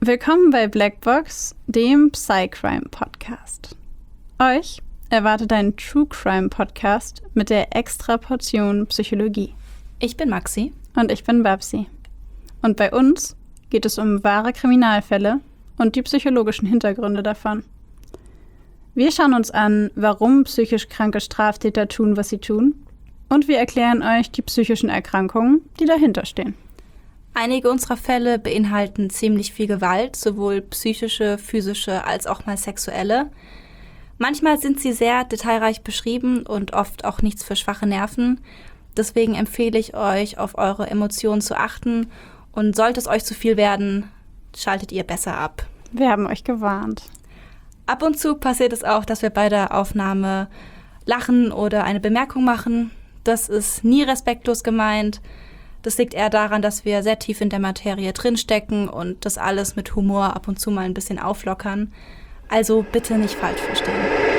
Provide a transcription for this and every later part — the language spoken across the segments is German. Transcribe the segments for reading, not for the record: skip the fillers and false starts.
Willkommen bei Blackbox, dem Psycrime-Podcast. Euch erwartet ein True-Crime-Podcast mit der extra Portion Psychologie. Ich bin Maxi. Und ich bin Babsi. Und bei uns geht es um wahre Kriminalfälle und die psychologischen Hintergründe davon. Wir schauen uns an, warum psychisch kranke Straftäter tun, was sie tun. Und wir erklären euch die psychischen Erkrankungen, die dahinter stehen. Einige unserer Fälle beinhalten ziemlich viel Gewalt, sowohl psychische, physische als auch mal sexuelle. Manchmal sind sie sehr detailreich beschrieben und oft auch nichts für schwache Nerven. Deswegen empfehle ich euch, auf eure Emotionen zu achten. Und sollte es euch zu viel werden, schaltet ihr besser ab. Wir haben euch gewarnt. Ab und zu passiert es auch, dass wir bei der Aufnahme lachen oder eine Bemerkung machen. Das ist nie respektlos gemeint. Das liegt eher daran, dass wir sehr tief in der Materie drinstecken und das alles mit Humor ab und zu mal ein bisschen auflockern. Also bitte nicht falsch verstehen.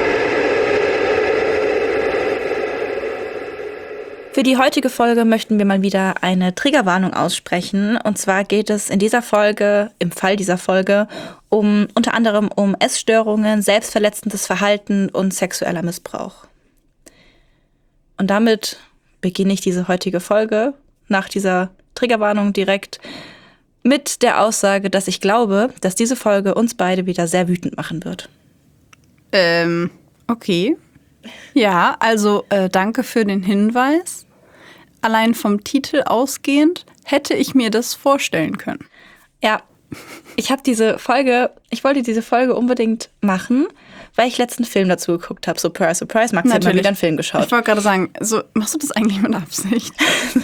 Für die heutige Folge möchten wir mal wieder eine Triggerwarnung aussprechen. Und zwar geht es in dieser Folge, im Fall dieser Folge, unter anderem um Essstörungen, selbstverletzendes Verhalten und sexueller Missbrauch. Und damit beginne ich diese heutige Folge nach dieser Triggerwarnung direkt mit der Aussage, dass ich glaube, dass diese Folge uns beide wieder sehr wütend machen wird. Okay. Ja, also danke für den Hinweis. Allein vom Titel ausgehend hätte ich mir das vorstellen können. Ja, ich wollte diese Folge unbedingt machen, weil ich letzten Film dazu geguckt habe. Surprise, surprise, Max hat mal wieder einen Film geschaut. Ich wollte gerade sagen, so, machst du das eigentlich mit Absicht?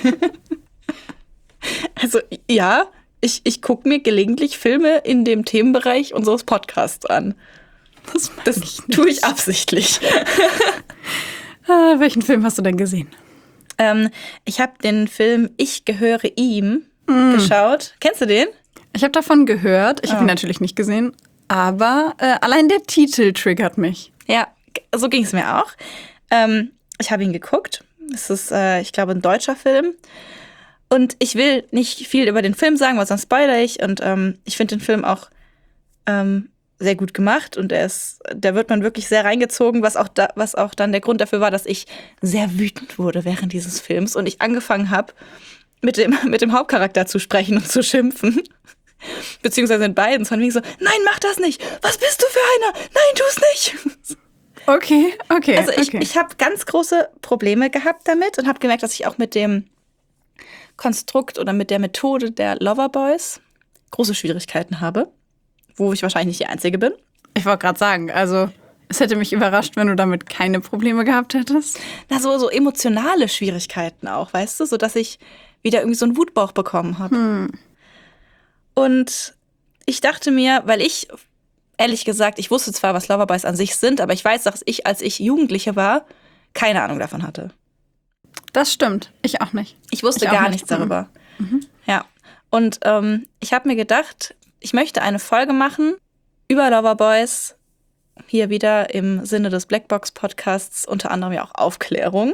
Also ja, ich gucke mir gelegentlich Filme in dem Themenbereich unseres Podcasts an. Das tue ich absichtlich. Welchen Film hast du denn gesehen? Ich habe den Film Ich gehöre ihm geschaut. Kennst du den? Ich habe davon gehört. Ich habe ihn natürlich nicht gesehen. Aber allein der Titel triggert mich. Ja, so ging es mir auch. Ich habe ihn geguckt. Es ist, ich glaube, ein deutscher Film. Und ich will nicht viel über den Film sagen, weil sonst spoilere ich. Und ich finde den Film auch sehr gut gemacht. Und da wird man wirklich sehr reingezogen, was auch dann der Grund dafür war, dass ich sehr wütend wurde während dieses Films. Und ich angefangen habe, mit dem Hauptcharakter zu sprechen und zu schimpfen. Beziehungsweise in beiden. Von wegen so, nein, mach das nicht. Was bist du für einer? Nein, tu's nicht. Okay. Also ich habe ganz große Probleme gehabt damit und habe gemerkt, dass ich auch mit dem Konstrukt oder mit der Methode der Loverboys große Schwierigkeiten habe, wo ich wahrscheinlich nicht die Einzige bin. Ich wollte gerade sagen, also es hätte mich überrascht, wenn du damit keine Probleme gehabt hättest. Na, so emotionale Schwierigkeiten auch, weißt du, so dass ich wieder irgendwie so einen Wutbauch bekommen habe. Und ich dachte mir, weil ich, ehrlich gesagt, ich wusste zwar, was Loverboys an sich sind, aber ich weiß, dass ich, als ich Jugendliche war, keine Ahnung davon hatte. Das stimmt. Ich auch nicht. Ich wusste gar nichts darüber. Ja. Und ich habe mir gedacht, ich möchte eine Folge machen über Loverboys. Hier wieder im Sinne des Blackbox-Podcasts, unter anderem ja auch Aufklärung.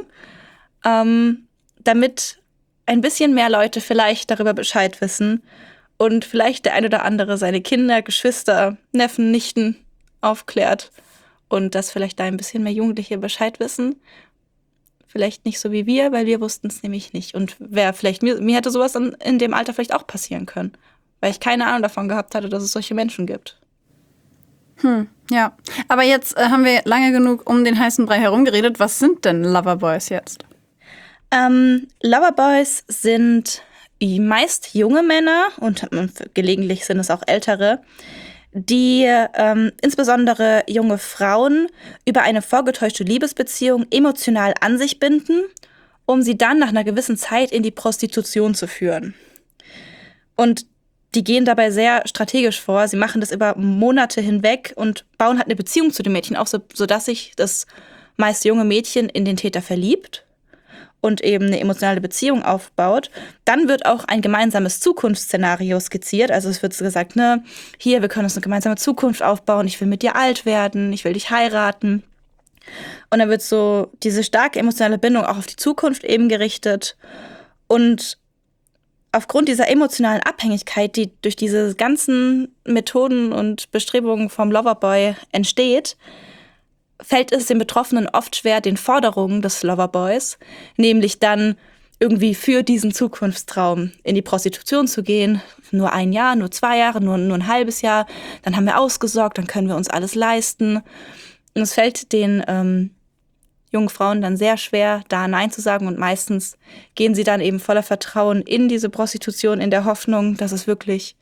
Damit ein bisschen mehr Leute vielleicht darüber Bescheid wissen und vielleicht der ein oder andere seine Kinder, Geschwister, Neffen, Nichten aufklärt und dass vielleicht da ein bisschen mehr Jugendliche Bescheid wissen. Vielleicht nicht so wie wir, weil wir wussten es nämlich nicht. Und mir hätte sowas in dem Alter vielleicht auch passieren können, weil ich keine Ahnung davon gehabt hatte, dass es solche Menschen gibt. Ja, aber jetzt haben wir lange genug um den heißen Brei herumgeredet. Was sind denn Loverboys jetzt? Loverboys sind meist junge Männer und gelegentlich sind es auch ältere, die insbesondere junge Frauen über eine vorgetäuschte Liebesbeziehung emotional an sich binden, um sie dann nach einer gewissen Zeit in die Prostitution zu führen. Und die gehen dabei sehr strategisch vor. Sie machen das über Monate hinweg und bauen halt eine Beziehung zu dem Mädchen auf, sodass sich das meist junge Mädchen in den Täter verliebt und eben eine emotionale Beziehung aufbaut. Dann wird auch ein gemeinsames Zukunftsszenario skizziert. Also es wird gesagt, hier, wir können uns eine gemeinsame Zukunft aufbauen. Ich will mit dir alt werden, ich will dich heiraten. Und dann wird so diese starke emotionale Bindung auch auf die Zukunft eben gerichtet. Und aufgrund dieser emotionalen Abhängigkeit, die durch diese ganzen Methoden und Bestrebungen vom Loverboy entsteht, fällt es den Betroffenen oft schwer, den Forderungen des Loverboys, nämlich dann irgendwie für diesen Zukunftstraum in die Prostitution zu gehen. Nur 1 Jahr, nur 2 Jahre, nur ein halbes Jahr. Dann haben wir ausgesorgt, dann können wir uns alles leisten. Und es fällt den jungen Frauen dann sehr schwer, da Nein zu sagen. Und meistens gehen sie dann eben voller Vertrauen in diese Prostitution, in der Hoffnung, dass es wirklich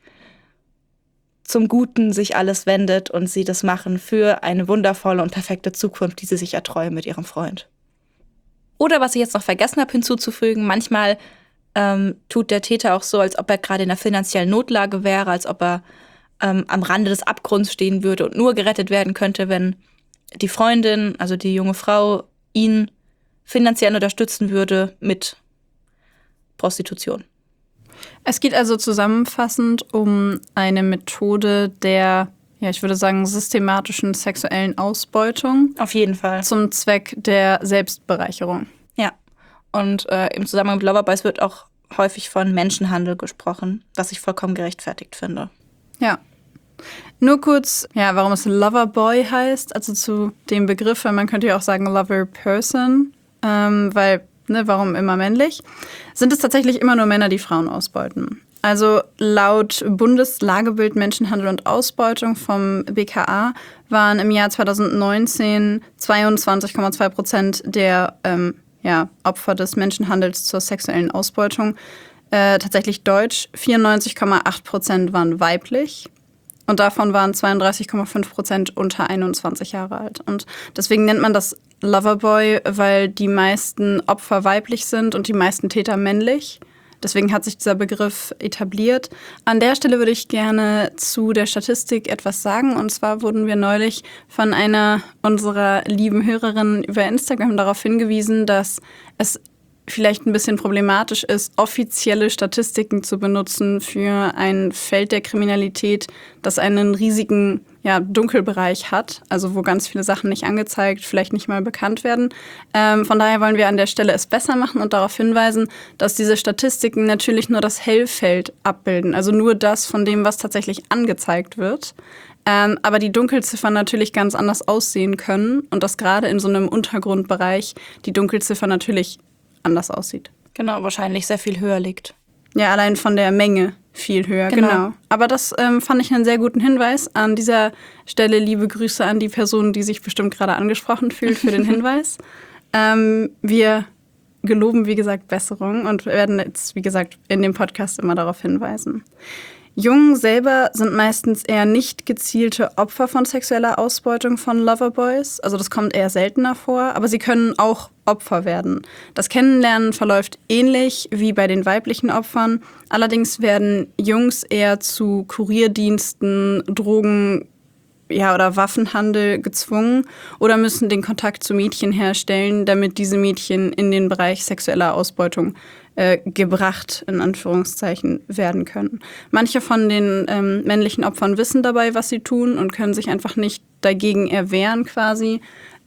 zum Guten sich alles wendet und sie das machen für eine wundervolle und perfekte Zukunft, die sie sich erträumen mit ihrem Freund. Oder was ich jetzt noch vergessen habe hinzuzufügen, manchmal tut der Täter auch so, als ob er gerade in einer finanziellen Notlage wäre, als ob er am Rande des Abgrunds stehen würde und nur gerettet werden könnte, wenn die Freundin, also die junge Frau, ihn finanziell unterstützen würde mit Prostitution. Es geht also zusammenfassend um eine Methode der, ja, ich würde sagen, systematischen sexuellen Ausbeutung. Auf jeden Fall. Zum Zweck der Selbstbereicherung. Ja. Und im Zusammenhang mit Loverboys wird auch häufig von Menschenhandel gesprochen, was ich vollkommen gerechtfertigt finde. Ja. Nur kurz, ja, warum es Loverboy heißt, also zu dem Begriff, weil man könnte ja auch sagen Lover-Person, weil, ne, warum immer männlich? Sind es tatsächlich immer nur Männer, die Frauen ausbeuten. Also laut Bundeslagebild Menschenhandel und Ausbeutung vom BKA waren im Jahr 2019 22,2% der Opfer des Menschenhandels zur sexuellen Ausbeutung tatsächlich deutsch, 94,8% waren weiblich. Und davon waren 32,5% unter 21 Jahre alt. Und deswegen nennt man das Loverboy, weil die meisten Opfer weiblich sind und die meisten Täter männlich. Deswegen hat sich dieser Begriff etabliert. An der Stelle würde ich gerne zu der Statistik etwas sagen. Und zwar wurden wir neulich von einer unserer lieben Hörerinnen über Instagram darauf hingewiesen, dass es vielleicht ein bisschen problematisch ist, offizielle Statistiken zu benutzen für ein Feld der Kriminalität, das einen riesigen Dunkelbereich hat, also wo ganz viele Sachen nicht angezeigt, vielleicht nicht mal bekannt werden. Von daher wollen wir an der Stelle es besser machen und darauf hinweisen, dass diese Statistiken natürlich nur das Hellfeld abbilden, also nur das von dem, was tatsächlich angezeigt wird. Aber die Dunkelziffern natürlich ganz anders aussehen können und dass gerade in so einem Untergrundbereich die Dunkelziffer natürlich anders aussieht. Genau, wahrscheinlich sehr viel höher liegt. Ja, allein von der Menge viel höher, genau. Aber das fand ich einen sehr guten Hinweis. An dieser Stelle liebe Grüße an die Person, die sich bestimmt gerade angesprochen fühlt für den Hinweis. Wir geloben, wie gesagt, Besserung und werden jetzt, wie gesagt, in dem Podcast immer darauf hinweisen. Jungen selber sind meistens eher nicht gezielte Opfer von sexueller Ausbeutung von Loverboys. Also das kommt eher seltener vor, aber sie können auch Opfer werden. Das Kennenlernen verläuft ähnlich wie bei den weiblichen Opfern. Allerdings werden Jungs eher zu Kurierdiensten, Drogen oder Waffenhandel gezwungen oder müssen den Kontakt zu Mädchen herstellen, damit diese Mädchen in den Bereich sexueller Ausbeutung gebracht, in Anführungszeichen, werden können. Manche von den männlichen Opfern wissen dabei, was sie tun und können sich einfach nicht dagegen erwehren quasi,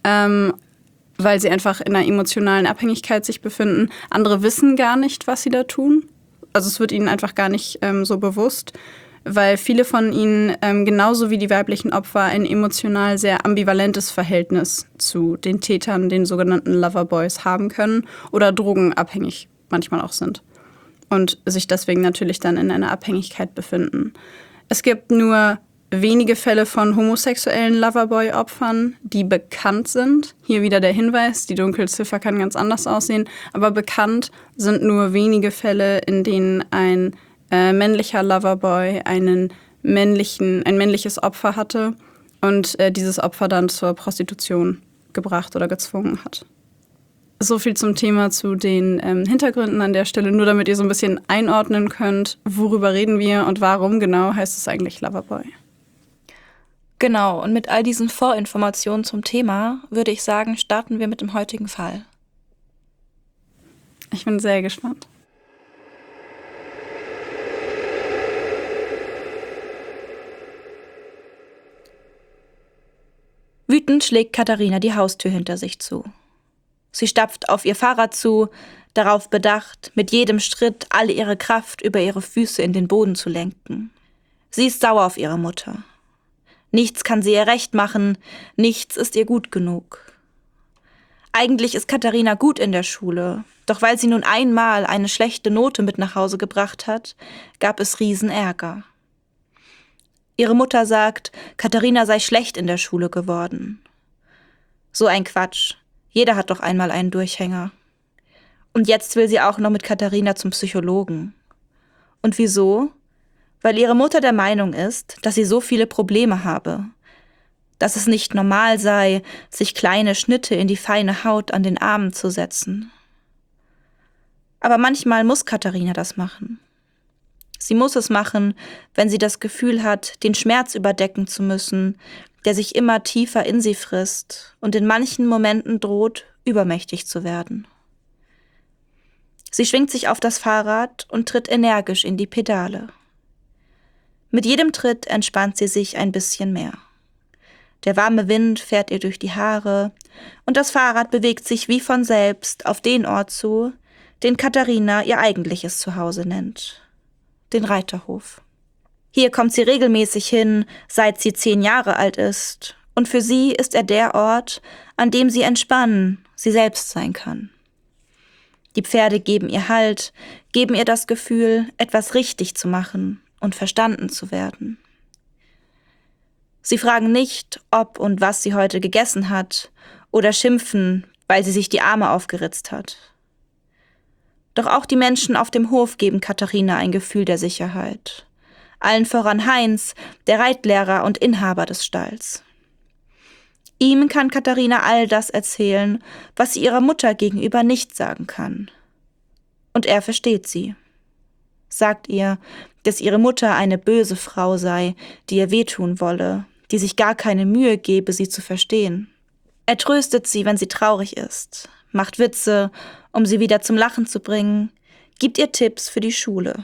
weil sie einfach in einer emotionalen Abhängigkeit sich befinden. Andere wissen gar nicht, was sie da tun. Also es wird ihnen einfach gar nicht so bewusst, weil viele von ihnen, genauso wie die weiblichen Opfer, ein emotional sehr ambivalentes Verhältnis zu den Tätern, den sogenannten Loverboys, haben können oder drogenabhängig manchmal auch sind und sich deswegen natürlich dann in einer Abhängigkeit befinden. Es gibt nur wenige Fälle von homosexuellen Loverboy-Opfern, die bekannt sind. Hier wieder der Hinweis, die Dunkelziffer kann ganz anders aussehen, aber bekannt sind nur wenige Fälle, in denen ein männlicher Loverboy ein männliches Opfer hatte und dieses Opfer dann zur Prostitution gebracht oder gezwungen hat. So viel zum Thema, zu den Hintergründen an der Stelle, nur damit ihr so ein bisschen einordnen könnt, worüber reden wir und warum genau heißt es eigentlich Loverboy. Genau, und mit all diesen Vorinformationen zum Thema würde ich sagen, starten wir mit dem heutigen Fall. Ich bin sehr gespannt. Wütend schlägt Katharina die Haustür hinter sich zu. Sie stapft auf ihr Fahrrad zu, darauf bedacht, mit jedem Schritt all ihre Kraft über ihre Füße in den Boden zu lenken. Sie ist sauer auf ihre Mutter. Nichts kann sie ihr recht machen, nichts ist ihr gut genug. Eigentlich ist Katharina gut in der Schule, doch weil sie nun einmal eine schlechte Note mit nach Hause gebracht hat, gab es Riesenärger. Ihre Mutter sagt, Katharina sei schlecht in der Schule geworden. So ein Quatsch. Jeder hat doch einmal einen Durchhänger. Und jetzt will sie auch noch mit Katharina zum Psychologen. Und wieso? Weil ihre Mutter der Meinung ist, dass sie so viele Probleme habe. Dass es nicht normal sei, sich kleine Schnitte in die feine Haut an den Armen zu setzen. Aber manchmal muss Katharina das machen. Sie muss es machen, wenn sie das Gefühl hat, den Schmerz überdecken zu müssen, der sich immer tiefer in sie frisst und in manchen Momenten droht, übermächtig zu werden. Sie schwingt sich auf das Fahrrad und tritt energisch in die Pedale. Mit jedem Tritt entspannt sie sich ein bisschen mehr. Der warme Wind fährt ihr durch die Haare und das Fahrrad bewegt sich wie von selbst auf den Ort zu, den Katharina ihr eigentliches Zuhause nennt, den Reiterhof. Hier kommt sie regelmäßig hin, seit sie 10 Jahre alt ist, und für sie ist er der Ort, an dem sie entspannen, sie selbst sein kann. Die Pferde geben ihr Halt, geben ihr das Gefühl, etwas richtig zu machen und verstanden zu werden. Sie fragen nicht, ob und was sie heute gegessen hat, oder schimpfen, weil sie sich die Arme aufgeritzt hat. Doch auch die Menschen auf dem Hof geben Katharina ein Gefühl der Sicherheit. Allen voran Heinz, der Reitlehrer und Inhaber des Stalls. Ihm kann Katharina all das erzählen, was sie ihrer Mutter gegenüber nicht sagen kann. Und er versteht sie. Sagt ihr, dass ihre Mutter eine böse Frau sei, die ihr wehtun wolle, die sich gar keine Mühe gebe, sie zu verstehen. Er tröstet sie, wenn sie traurig ist, macht Witze, um sie wieder zum Lachen zu bringen, gibt ihr Tipps für die Schule.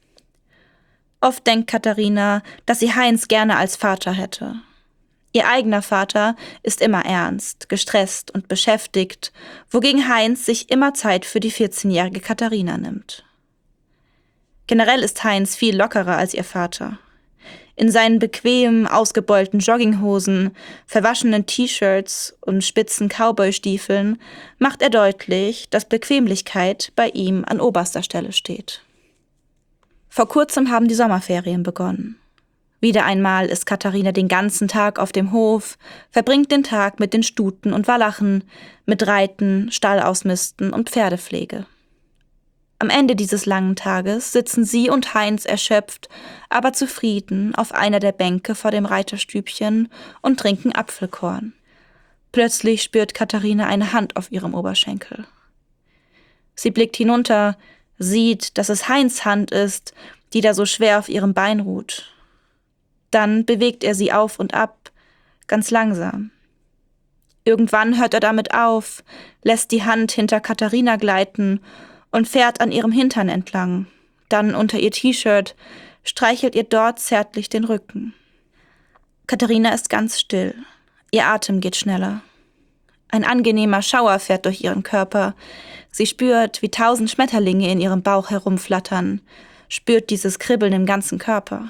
Oft denkt Katharina, dass sie Heinz gerne als Vater hätte. Ihr eigener Vater ist immer ernst, gestresst und beschäftigt, wogegen Heinz sich immer Zeit für die 14-jährige Katharina nimmt. Generell ist Heinz viel lockerer als ihr Vater. In seinen bequemen, ausgebeulten Jogginghosen, verwaschenen T-Shirts und spitzen Cowboystiefeln macht er deutlich, dass Bequemlichkeit bei ihm an oberster Stelle steht. Vor kurzem haben die Sommerferien begonnen. Wieder einmal ist Katharina den ganzen Tag auf dem Hof, verbringt den Tag mit den Stuten und Walachen, mit Reiten, Stallausmisten und Pferdepflege. Am Ende dieses langen Tages sitzen sie und Heinz erschöpft, aber zufrieden auf einer der Bänke vor dem Reiterstübchen und trinken Apfelkorn. Plötzlich spürt Katharina eine Hand auf ihrem Oberschenkel. Sie blickt hinunter, sieht, dass es Heinz' Hand ist, die da so schwer auf ihrem Bein ruht. Dann bewegt er sie auf und ab, ganz langsam. Irgendwann hört er damit auf, lässt die Hand hinter Katharina gleiten und fährt an ihrem Hintern entlang, dann unter ihr T-Shirt, streichelt ihr dort zärtlich den Rücken. Katharina ist ganz still, ihr Atem geht schneller. Ein angenehmer Schauer fährt durch ihren Körper. Sie spürt, wie 1000 Schmetterlinge in ihrem Bauch herumflattern, spürt dieses Kribbeln im ganzen Körper.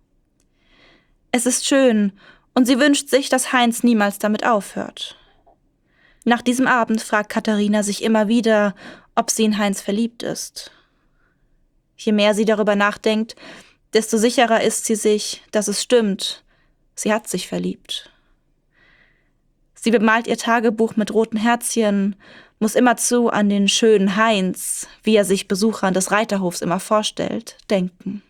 Es ist schön und sie wünscht sich, dass Heinz niemals damit aufhört. Nach diesem Abend fragt Katharina sich immer wieder, ob sie in Heinz verliebt ist. Je mehr sie darüber nachdenkt, desto sicherer ist sie sich, dass es stimmt. Sie hat sich verliebt. Sie bemalt ihr Tagebuch mit roten Herzchen, muss immerzu an den schönen Heinz, wie er sich Besuchern des Reiterhofs immer vorstellt, denken.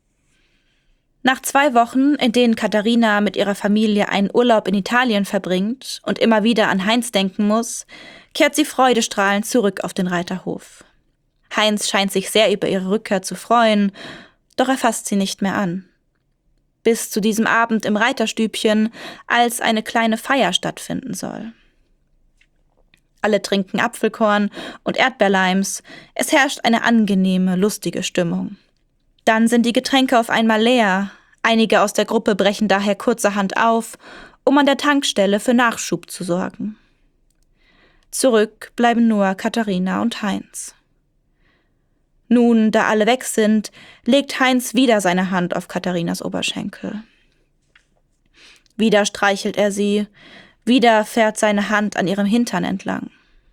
Nach 2 Wochen, in denen Katharina mit ihrer Familie einen Urlaub in Italien verbringt und immer wieder an Heinz denken muss, kehrt sie freudestrahlend zurück auf den Reiterhof. Heinz scheint sich sehr über ihre Rückkehr zu freuen, doch er fasst sie nicht mehr an. Bis zu diesem Abend im Reiterstübchen, als eine kleine Feier stattfinden soll. Alle trinken Apfelkorn und Erdbeerleims, es herrscht eine angenehme, lustige Stimmung. Dann sind die Getränke auf einmal leer. Einige aus der Gruppe brechen daher kurzerhand auf, um an der Tankstelle für Nachschub zu sorgen. Zurück bleiben nur Katharina und Heinz. Nun, da alle weg sind, legt Heinz wieder seine Hand auf Katharinas Oberschenkel. Wieder streichelt er sie, wieder fährt seine Hand an ihrem Hintern entlang.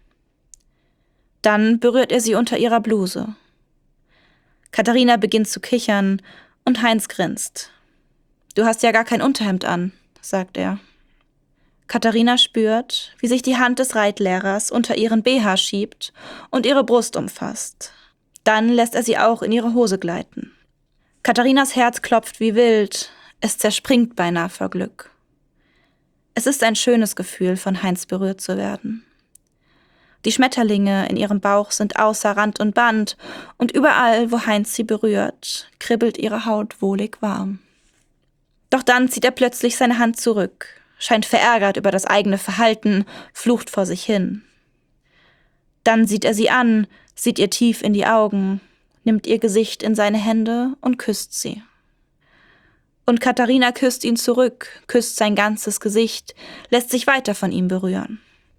Dann berührt er sie unter ihrer Bluse. Katharina beginnt zu kichern und Heinz grinst. »Du hast ja gar kein Unterhemd an«, sagt er. Katharina spürt, wie sich die Hand des Reitlehrers unter ihren BH schiebt und ihre Brust umfasst. Dann lässt er sie auch in ihre Hose gleiten. Katharinas Herz klopft wie wild, es zerspringt beinahe vor Glück. Es ist ein schönes Gefühl, von Heinz berührt zu werden. Die Schmetterlinge in ihrem Bauch sind außer Rand und Band und überall, wo Heinz sie berührt, kribbelt ihre Haut wohlig warm. Doch dann zieht er plötzlich seine Hand zurück, scheint verärgert über das eigene Verhalten, flucht vor sich hin. Dann sieht er sie an, sieht ihr tief in die Augen, nimmt ihr Gesicht in seine Hände und küsst sie. Und Katharina küsst ihn zurück, küsst sein ganzes Gesicht, lässt sich weiter von ihm berühren.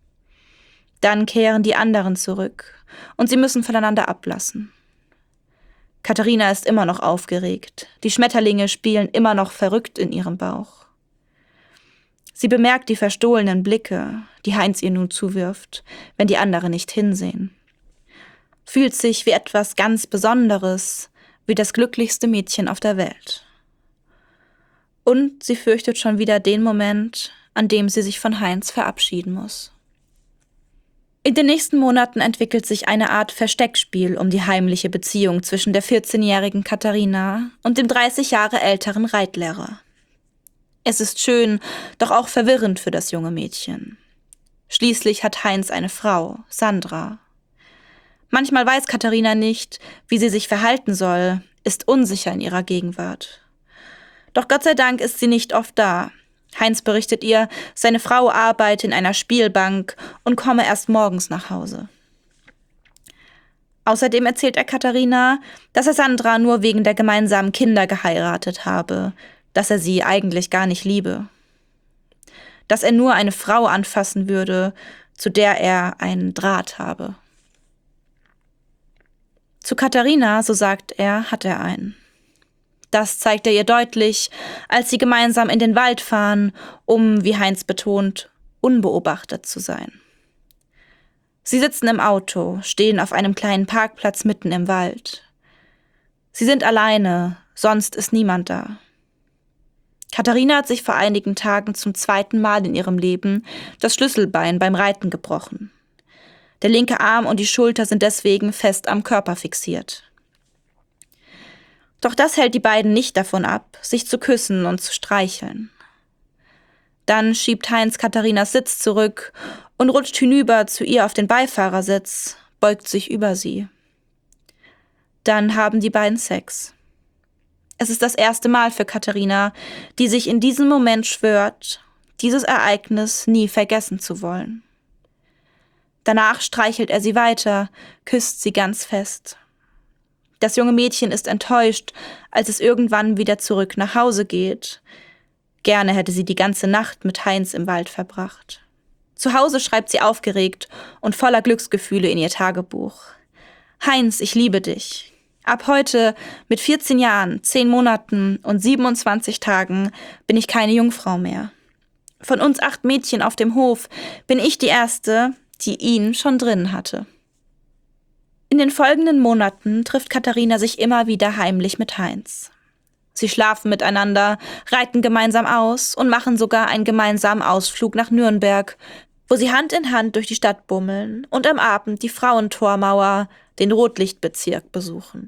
Dann kehren die anderen zurück und sie müssen voneinander ablassen. Katharina ist immer noch aufgeregt, die Schmetterlinge spielen immer noch verrückt in ihrem Bauch. Sie bemerkt die verstohlenen Blicke, die Heinz ihr nun zuwirft, wenn die anderen nicht hinsehen. Fühlt sich wie etwas ganz Besonderes, wie das glücklichste Mädchen auf der Welt. Und sie fürchtet schon wieder den Moment, an dem sie sich von Heinz verabschieden muss. In den nächsten Monaten entwickelt sich eine Art Versteckspiel um die heimliche Beziehung zwischen der 14-jährigen Katharina und dem 30 Jahre älteren Reitlehrer. Es ist schön, doch auch verwirrend für das junge Mädchen. Schließlich hat Heinz eine Frau, Sandra. Manchmal weiß Katharina nicht, wie sie sich verhalten soll, ist unsicher in ihrer Gegenwart. Doch Gott sei Dank ist sie nicht oft da. Heinz berichtet ihr, seine Frau arbeite in einer Spielbank und komme erst morgens nach Hause. Außerdem erzählt er Katharina, dass er Sandra nur wegen der gemeinsamen Kinder geheiratet habe, dass er sie eigentlich gar nicht liebe. Dass er nur eine Frau anfassen würde, zu der er einen Draht habe. Zu Katharina, so sagt er, hat er einen. Das zeigt er ihr deutlich, als sie gemeinsam in den Wald fahren, um, wie Heinz betont, unbeobachtet zu sein. Sie sitzen im Auto, stehen auf einem kleinen Parkplatz mitten im Wald. Sie sind alleine, sonst ist niemand da. Katharina hat sich vor einigen Tagen zum 2. Mal in ihrem Leben das Schlüsselbein beim Reiten gebrochen. Der linke Arm und die Schulter sind deswegen fest am Körper fixiert. Doch das hält die beiden nicht davon ab, sich zu küssen und zu streicheln. Dann schiebt Heinz Katharinas Sitz zurück und rutscht hinüber zu ihr auf den Beifahrersitz, beugt sich über sie. Dann haben die beiden Sex. Es ist das erste Mal für Katharina, die sich in diesem Moment schwört, dieses Ereignis nie vergessen zu wollen. Danach streichelt er sie weiter, küsst sie ganz fest. Das junge Mädchen ist enttäuscht, als es irgendwann wieder zurück nach Hause geht. Gerne hätte sie die ganze Nacht mit Heinz im Wald verbracht. Zu Hause schreibt sie aufgeregt und voller Glücksgefühle in ihr Tagebuch. Heinz, ich liebe dich. Ab heute, mit 14 Jahren, 10 Monaten und 27 Tagen, bin ich keine Jungfrau mehr. Von uns 8 Mädchen auf dem Hof bin ich die Erste, die ihn schon drin hatte. In den folgenden Monaten trifft Katharina sich immer wieder heimlich mit Heinz. Sie schlafen miteinander, reiten gemeinsam aus und machen sogar einen gemeinsamen Ausflug nach Nürnberg, wo sie Hand in Hand durch die Stadt bummeln und am Abend die Frauentormauer, den Rotlichtbezirk, besuchen.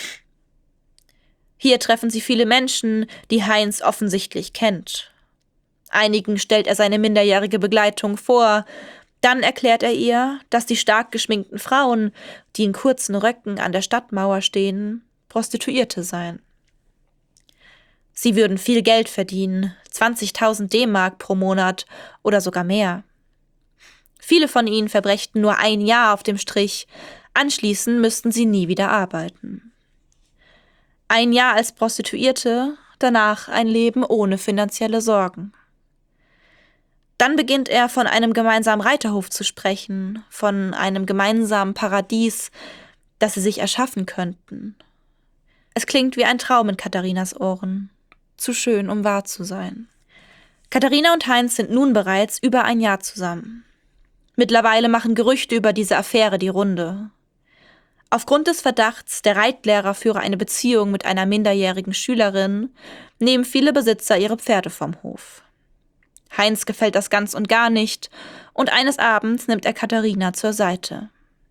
Hier treffen sie viele Menschen, die Heinz offensichtlich kennt. Einigen stellt er seine minderjährige Begleitung vor. Dann erklärt er ihr, dass die stark geschminkten Frauen, die in kurzen Röcken an der Stadtmauer stehen, Prostituierte seien. Sie würden viel Geld verdienen, 20.000 D-Mark pro Monat oder sogar mehr. Viele von ihnen verbrächten nur 1 Jahr auf dem Strich, anschließend müssten sie nie wieder arbeiten. 1 Jahr als Prostituierte, danach ein Leben ohne finanzielle Sorgen. Dann beginnt er von einem gemeinsamen Reiterhof zu sprechen, von einem gemeinsamen Paradies, das sie sich erschaffen könnten. Es klingt wie ein Traum in Katharinas Ohren. Zu schön, um wahr zu sein. Katharina und Heinz sind nun bereits über ein Jahr zusammen. Mittlerweile machen Gerüchte über diese Affäre die Runde. Aufgrund des Verdachts, der Reitlehrer führe eine Beziehung mit einer minderjährigen Schülerin, nehmen viele Besitzer ihre Pferde vom Hof. Heinz gefällt das ganz und gar nicht und eines Abends nimmt er Katharina zur Seite.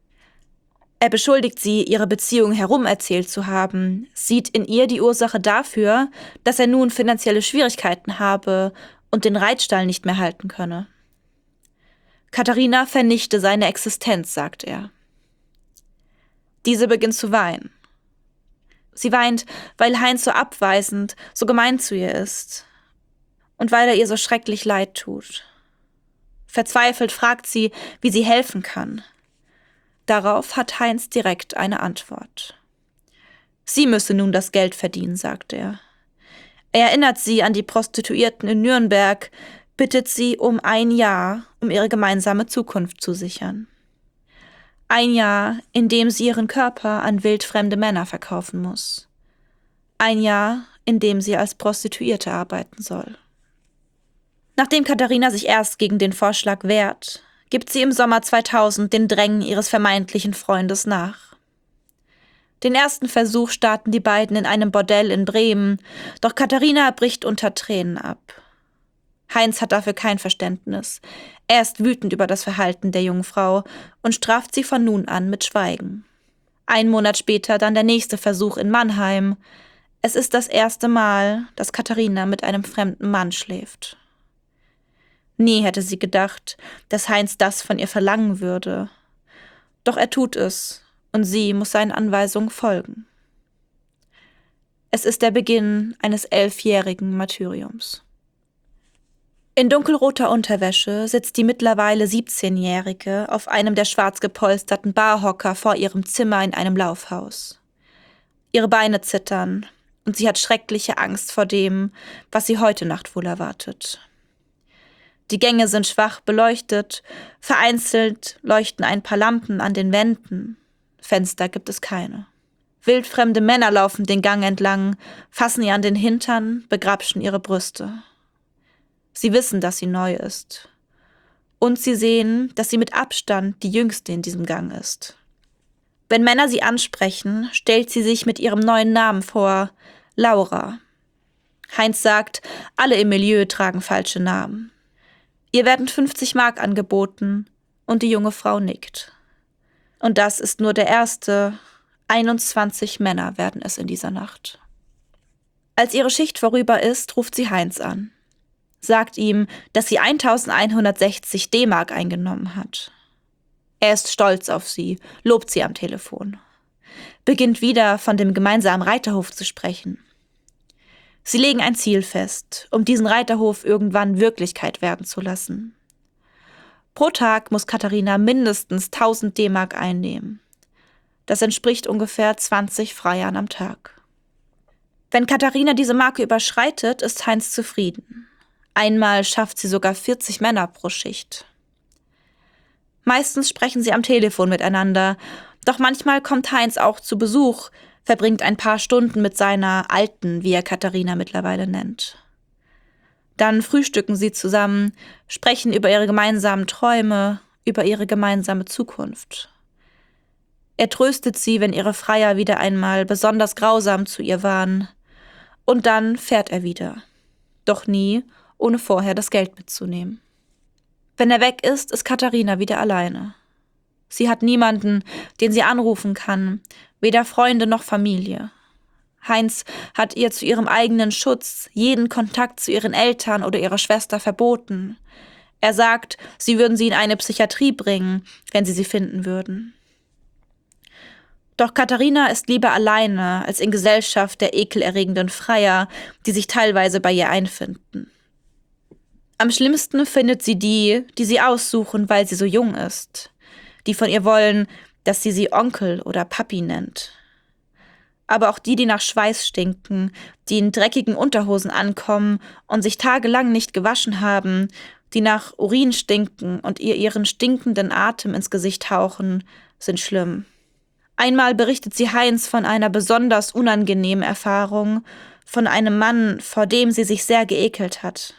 Er beschuldigt sie, ihre Beziehung herumerzählt zu haben, sieht in ihr die Ursache dafür, dass er nun finanzielle Schwierigkeiten habe und den Reitstall nicht mehr halten könne. Katharina vernichte seine Existenz, sagt er. Diese beginnt zu weinen. Sie weint, weil Heinz so abweisend, so gemein zu ihr ist und weil er ihr so schrecklich leid tut. Verzweifelt fragt sie, wie sie helfen kann. Darauf hat Heinz direkt eine Antwort. Sie müsse nun das Geld verdienen, sagt er. Er erinnert sie an die Prostituierten in Nürnberg, bittet sie um 1 Jahr, um ihre gemeinsame Zukunft zu sichern. 1 Jahr, in dem sie ihren Körper an wildfremde Männer verkaufen muss. 1 Jahr, in dem sie als Prostituierte arbeiten soll. Nachdem Katharina sich erst gegen den Vorschlag wehrt, gibt sie im Sommer 2000 den Drängen ihres vermeintlichen Freundes nach. Den ersten Versuch starten die beiden in einem Bordell in Bremen, doch Katharina bricht unter Tränen ab. Heinz hat dafür kein Verständnis. Er ist wütend über das Verhalten der jungen Frau und straft sie von nun an mit Schweigen. 1 Monat später dann der nächste Versuch in Mannheim. Es ist das erste Mal, dass Katharina mit einem fremden Mann schläft. Nie hätte sie gedacht, dass Heinz das von ihr verlangen würde. Doch er tut es, und sie muss seinen Anweisungen folgen. Es ist der Beginn eines 11-jährigen Martyriums. In dunkelroter Unterwäsche sitzt die mittlerweile 17-Jährige auf einem der schwarz gepolsterten Barhocker vor ihrem Zimmer in einem Laufhaus. Ihre Beine zittern, und sie hat schreckliche Angst vor dem, was sie heute Nacht wohl erwartet. Die Gänge sind schwach beleuchtet, vereinzelt leuchten ein paar Lampen an den Wänden. Fenster gibt es keine. Wildfremde Männer laufen den Gang entlang, fassen ihr an den Hintern, begrapschen ihre Brüste. Sie wissen, dass sie neu ist. Und sie sehen, dass sie mit Abstand die Jüngste in diesem Gang ist. Wenn Männer sie ansprechen, stellt sie sich mit ihrem neuen Namen vor, Laura. Heinz sagt, alle im Milieu tragen falsche Namen. Ihr werden 50 Mark angeboten und die junge Frau nickt. Und das ist nur der erste. 21 Männer werden es in dieser Nacht. Als ihre Schicht vorüber ist, ruft sie Heinz an. Sagt ihm, dass sie 1160 D-Mark eingenommen hat. Er ist stolz auf sie, lobt sie am Telefon. Beginnt wieder von dem gemeinsamen Reiterhof zu sprechen. Sie legen ein Ziel fest, um diesen Reiterhof irgendwann Wirklichkeit werden zu lassen. Pro Tag muss Katharina mindestens 1000 D-Mark einnehmen. Das entspricht ungefähr 20 Freiern am Tag. Wenn Katharina diese Marke überschreitet, ist Heinz zufrieden. Einmal schafft sie sogar 40 Männer pro Schicht. Meistens sprechen sie am Telefon miteinander, doch manchmal kommt Heinz auch zu Besuch, verbringt ein paar Stunden mit seiner Alten, wie er Katharina mittlerweile nennt. Dann frühstücken sie zusammen, sprechen über ihre gemeinsamen Träume, über ihre gemeinsame Zukunft. Er tröstet sie, wenn ihre Freier wieder einmal besonders grausam zu ihr waren. Und dann fährt er wieder. Doch nie, ohne vorher das Geld mitzunehmen. Wenn er weg ist, ist Katharina wieder alleine. Sie hat niemanden, den sie anrufen kann, weder Freunde noch Familie. Heinz hat ihr zu ihrem eigenen Schutz jeden Kontakt zu ihren Eltern oder ihrer Schwester verboten. Er sagt, sie würden sie in eine Psychiatrie bringen, wenn sie finden würden. Doch Katharina ist lieber alleine als in Gesellschaft der ekelerregenden Freier, die sich teilweise bei ihr einfinden. Am schlimmsten findet sie die sie aussuchen, weil sie so jung ist. Die von ihr wollen, dass sie Onkel oder Papi nennt. Aber auch die nach Schweiß stinken, die in dreckigen Unterhosen ankommen und sich tagelang nicht gewaschen haben, die nach Urin stinken und ihr ihren stinkenden Atem ins Gesicht hauchen, sind schlimm. Einmal berichtet sie Heinz von einer besonders unangenehmen Erfahrung, von einem Mann, vor dem sie sich sehr geekelt hat.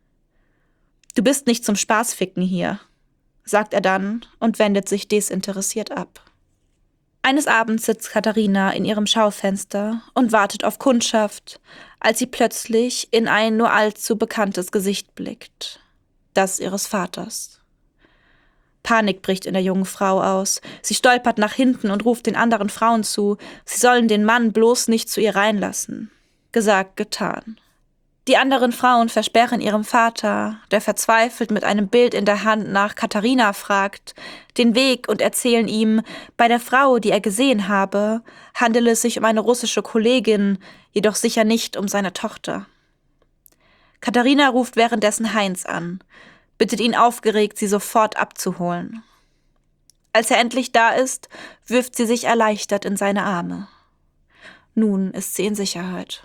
»Du bist nicht zum Spaßficken hier«, sagt er dann und wendet sich desinteressiert ab. Eines Abends sitzt Katharina in ihrem Schaufenster und wartet auf Kundschaft, als sie plötzlich in ein nur allzu bekanntes Gesicht blickt. Das ihres Vaters. Panik bricht in der jungen Frau aus. Sie stolpert nach hinten und ruft den anderen Frauen zu, sie sollen den Mann bloß nicht zu ihr reinlassen. Gesagt, getan. Die anderen Frauen versperren ihrem Vater, der verzweifelt mit einem Bild in der Hand nach Katharina fragt, den Weg und erzählen ihm, bei der Frau, die er gesehen habe, handele es sich um eine russische Kollegin, jedoch sicher nicht um seine Tochter. Katharina ruft währenddessen Heinz an, bittet ihn aufgeregt, sie sofort abzuholen. Als er endlich da ist, wirft sie sich erleichtert in seine Arme. Nun ist sie in Sicherheit.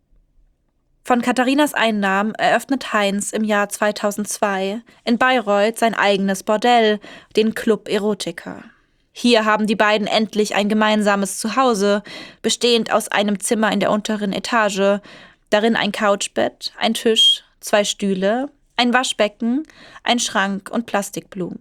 Von Katharinas Einnahmen eröffnet Heinz im Jahr 2002 in Bayreuth sein eigenes Bordell, den Club Erotica. Hier haben die beiden endlich ein gemeinsames Zuhause, bestehend aus einem Zimmer in der unteren Etage, darin ein Couchbett, ein Tisch, 2 Stühle, ein Waschbecken, ein Schrank und Plastikblumen.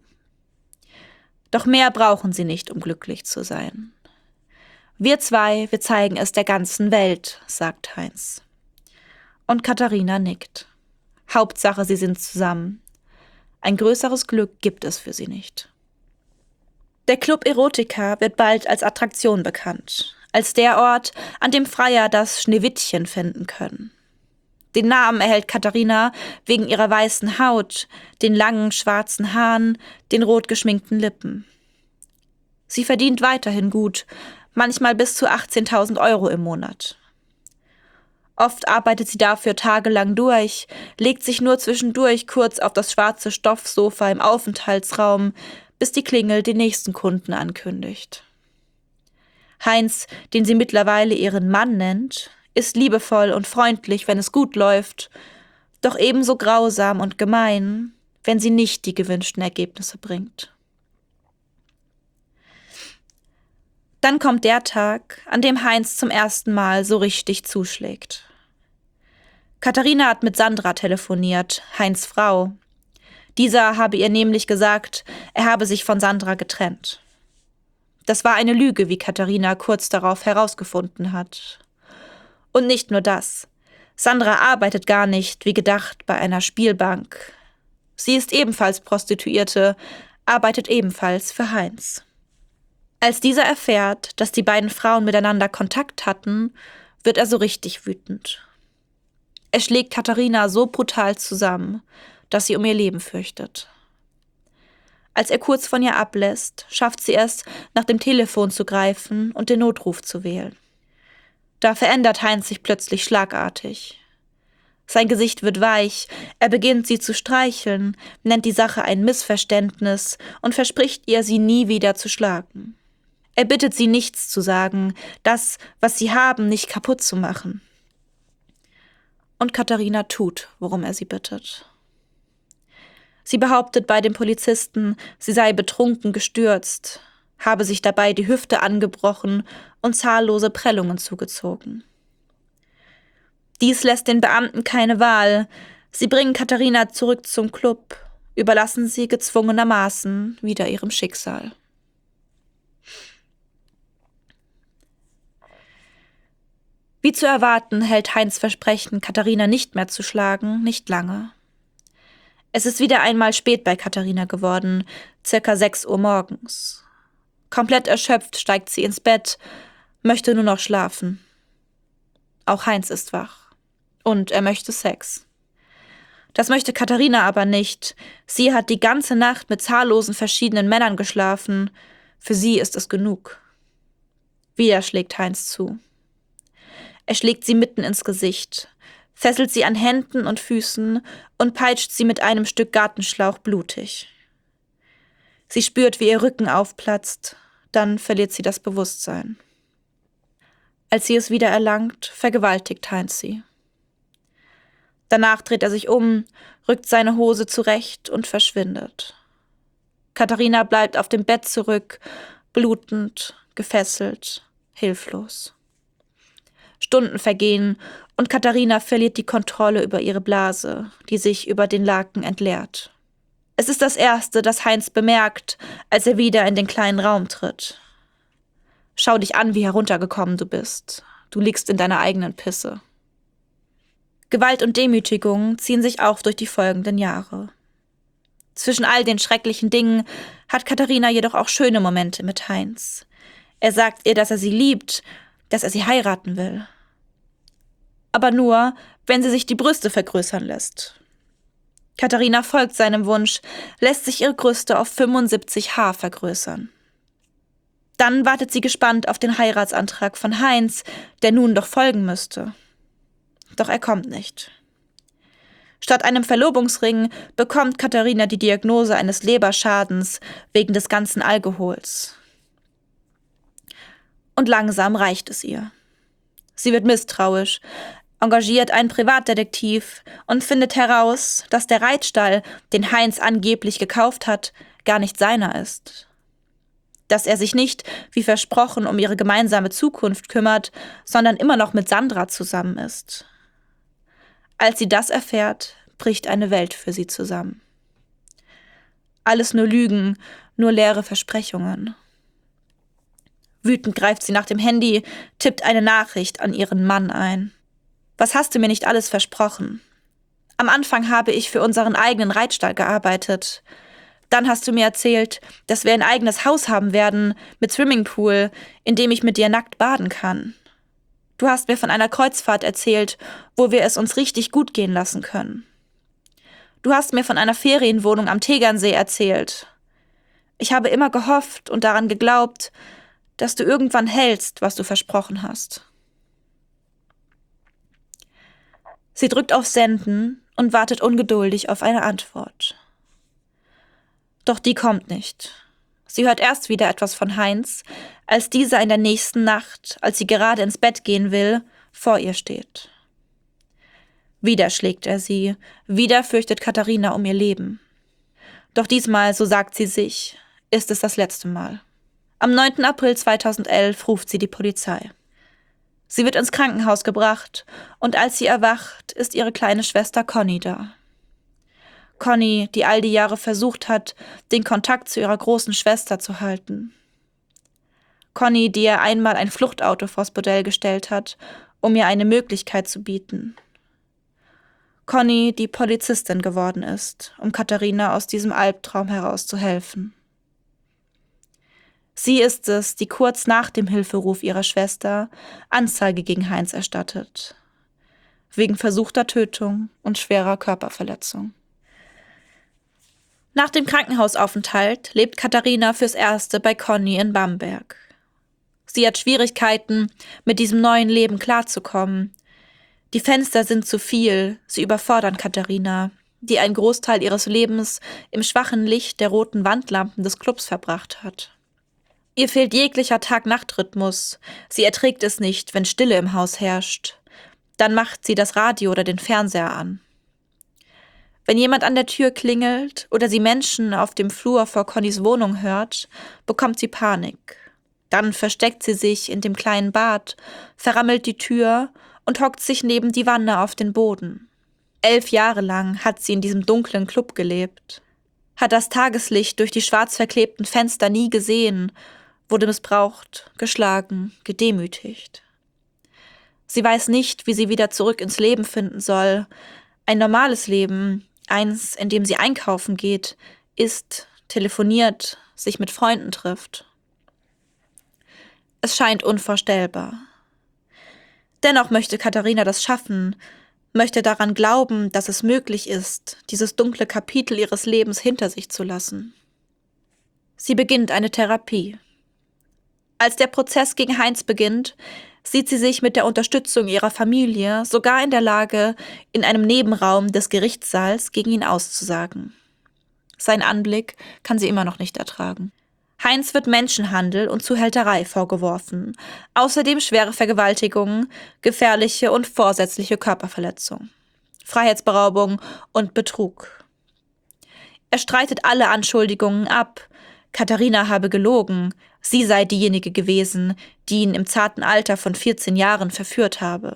Doch mehr brauchen sie nicht, um glücklich zu sein. Wir zeigen es der ganzen Welt, sagt Heinz. Und Katharina nickt. Hauptsache, sie sind zusammen. Ein größeres Glück gibt es für sie nicht. Der Club Erotica wird bald als Attraktion bekannt, als der Ort, an dem Freier das Schneewittchen finden können. Den Namen erhält Katharina wegen ihrer weißen Haut, den langen schwarzen Haaren, den rot geschminkten Lippen. Sie verdient weiterhin gut, manchmal bis zu 18.000 € im Monat. Oft arbeitet sie dafür tagelang durch, legt sich nur zwischendurch kurz auf das schwarze Stoffsofa im Aufenthaltsraum, bis die Klingel den nächsten Kunden ankündigt. Heinz, den sie mittlerweile ihren Mann nennt, ist liebevoll und freundlich, wenn es gut läuft, doch ebenso grausam und gemein, wenn sie nicht die gewünschten Ergebnisse bringt. Dann kommt der Tag, an dem Heinz zum ersten Mal so richtig zuschlägt. Katharina hat mit Sandra telefoniert, Heinz' Frau. Dieser habe ihr nämlich gesagt, er habe sich von Sandra getrennt. Das war eine Lüge, wie Katharina kurz darauf herausgefunden hat. Und nicht nur das. Sandra arbeitet gar nicht, wie gedacht, bei einer Spielbank. Sie ist ebenfalls Prostituierte, arbeitet ebenfalls für Heinz. Als dieser erfährt, dass die beiden Frauen miteinander Kontakt hatten, wird er so richtig wütend. Er schlägt Katharina so brutal zusammen, dass sie um ihr Leben fürchtet. Als er kurz von ihr ablässt, schafft sie es, nach dem Telefon zu greifen und den Notruf zu wählen. Da verändert Heinz sich plötzlich schlagartig. Sein Gesicht wird weich, er beginnt sie zu streicheln, nennt die Sache ein Missverständnis und verspricht ihr, sie nie wieder zu schlagen. Er bittet sie, nichts zu sagen, das, was sie haben, nicht kaputt zu machen. Und Katharina tut, worum er sie bittet. Sie behauptet bei dem Polizisten, sie sei betrunken gestürzt, habe sich dabei die Hüfte angebrochen und zahllose Prellungen zugezogen. Dies lässt den Beamten keine Wahl. Sie bringen Katharina zurück zum Club, überlassen sie gezwungenermaßen wieder ihrem Schicksal. Wie zu erwarten, hält Heinz Versprechen, Katharina nicht mehr zu schlagen, nicht lange. Es ist wieder einmal spät bei Katharina geworden, circa 6 Uhr morgens. Komplett erschöpft steigt sie ins Bett, möchte nur noch schlafen. Auch Heinz ist wach. Und er möchte Sex. Das möchte Katharina aber nicht. Sie hat die ganze Nacht mit zahllosen verschiedenen Männern geschlafen. Für sie ist es genug. Wieder schlägt Heinz zu. Er schlägt sie mitten ins Gesicht, fesselt sie an Händen und Füßen und peitscht sie mit einem Stück Gartenschlauch blutig. Sie spürt, wie ihr Rücken aufplatzt, dann verliert sie das Bewusstsein. Als sie es wieder erlangt, vergewaltigt Heinz sie. Danach dreht er sich um, rückt seine Hose zurecht und verschwindet. Katharina bleibt auf dem Bett zurück, blutend, gefesselt, hilflos. Stunden vergehen und Katharina verliert die Kontrolle über ihre Blase, die sich über den Laken entleert. Es ist das Erste, das Heinz bemerkt, als er wieder in den kleinen Raum tritt. Schau dich an, wie heruntergekommen du bist. Du liegst in deiner eigenen Pisse. Gewalt und Demütigung ziehen sich auch durch die folgenden Jahre. Zwischen all den schrecklichen Dingen hat Katharina jedoch auch schöne Momente mit Heinz. Er sagt ihr, dass er sie liebt, dass er sie heiraten will. Aber nur, wenn sie sich die Brüste vergrößern lässt. Katharina folgt seinem Wunsch, lässt sich ihre Brüste auf 75 H vergrößern. Dann wartet sie gespannt auf den Heiratsantrag von Heinz, der nun doch folgen müsste. Doch er kommt nicht. Statt einem Verlobungsring bekommt Katharina die Diagnose eines Leberschadens wegen des ganzen Alkohols. Und langsam reicht es ihr. Sie wird misstrauisch, engagiert einen Privatdetektiv und findet heraus, dass der Reitstall, den Heinz angeblich gekauft hat, gar nicht seiner ist. Dass er sich nicht, wie versprochen, um ihre gemeinsame Zukunft kümmert, sondern immer noch mit Sandra zusammen ist. Als sie das erfährt, bricht eine Welt für sie zusammen. Alles nur Lügen, nur leere Versprechungen. Wütend greift sie nach dem Handy, tippt eine Nachricht an ihren Mann ein. Was hast du mir nicht alles versprochen? Am Anfang habe ich für unseren eigenen Reitstall gearbeitet. Dann hast du mir erzählt, dass wir ein eigenes Haus haben werden, mit Swimmingpool, in dem ich mit dir nackt baden kann. Du hast mir von einer Kreuzfahrt erzählt, wo wir es uns richtig gut gehen lassen können. Du hast mir von einer Ferienwohnung am Tegernsee erzählt. Ich habe immer gehofft und daran geglaubt, dass du irgendwann hältst, was du versprochen hast. Sie drückt auf Senden und wartet ungeduldig auf eine Antwort. Doch die kommt nicht. Sie hört erst wieder etwas von Heinz, als dieser in der nächsten Nacht, als sie gerade ins Bett gehen will, vor ihr steht. Wieder schlägt er sie, wieder fürchtet Katharina um ihr Leben. Doch diesmal, so sagt sie sich, ist es das letzte Mal. Am 9. April 2011 ruft sie die Polizei. Sie wird ins Krankenhaus gebracht und als sie erwacht, ist ihre kleine Schwester Conny da. Conny, die all die Jahre versucht hat, den Kontakt zu ihrer großen Schwester zu halten. Conny, die ihr einmal ein Fluchtauto vors Bordell gestellt hat, um ihr eine Möglichkeit zu bieten. Conny, die Polizistin geworden ist, um Katharina aus diesem Albtraum herauszuhelfen. Sie ist es, die kurz nach dem Hilferuf ihrer Schwester Anzeige gegen Heinz erstattet. Wegen versuchter Tötung und schwerer Körperverletzung. Nach dem Krankenhausaufenthalt lebt Katharina fürs Erste bei Conny in Bamberg. Sie hat Schwierigkeiten, mit diesem neuen Leben klarzukommen. Die Fenster sind zu viel, sie überfordern Katharina, die einen Großteil ihres Lebens im schwachen Licht der roten Wandlampen des Clubs verbracht hat. Ihr fehlt jeglicher Tag-Nacht-Rhythmus. Sie erträgt es nicht, wenn Stille im Haus herrscht. Dann macht sie das Radio oder den Fernseher an. Wenn jemand an der Tür klingelt oder sie Menschen auf dem Flur vor Connys Wohnung hört, bekommt sie Panik. Dann versteckt sie sich in dem kleinen Bad, verrammelt die Tür und hockt sich neben die Wanne auf den Boden. 11 Jahre lang hat sie in diesem dunklen Club gelebt, hat das Tageslicht durch die schwarz verklebten Fenster nie gesehen, wurde missbraucht, geschlagen, gedemütigt. Sie weiß nicht, wie sie wieder zurück ins Leben finden soll. Ein normales Leben, eins, in dem sie einkaufen geht, isst, telefoniert, sich mit Freunden trifft. Es scheint unvorstellbar. Dennoch möchte Katharina das schaffen, möchte daran glauben, dass es möglich ist, dieses dunkle Kapitel ihres Lebens hinter sich zu lassen. Sie beginnt eine Therapie. Als der Prozess gegen Heinz beginnt, sieht sie sich mit der Unterstützung ihrer Familie sogar in der Lage, in einem Nebenraum des Gerichtssaals gegen ihn auszusagen. Sein Anblick kann sie immer noch nicht ertragen. Heinz wird Menschenhandel und Zuhälterei vorgeworfen, außerdem schwere Vergewaltigungen, gefährliche und vorsätzliche Körperverletzung. Freiheitsberaubung und Betrug. Er streitet alle Anschuldigungen ab. Katharina habe gelogen, sie sei diejenige gewesen, die ihn im zarten Alter von 14 Jahren verführt habe.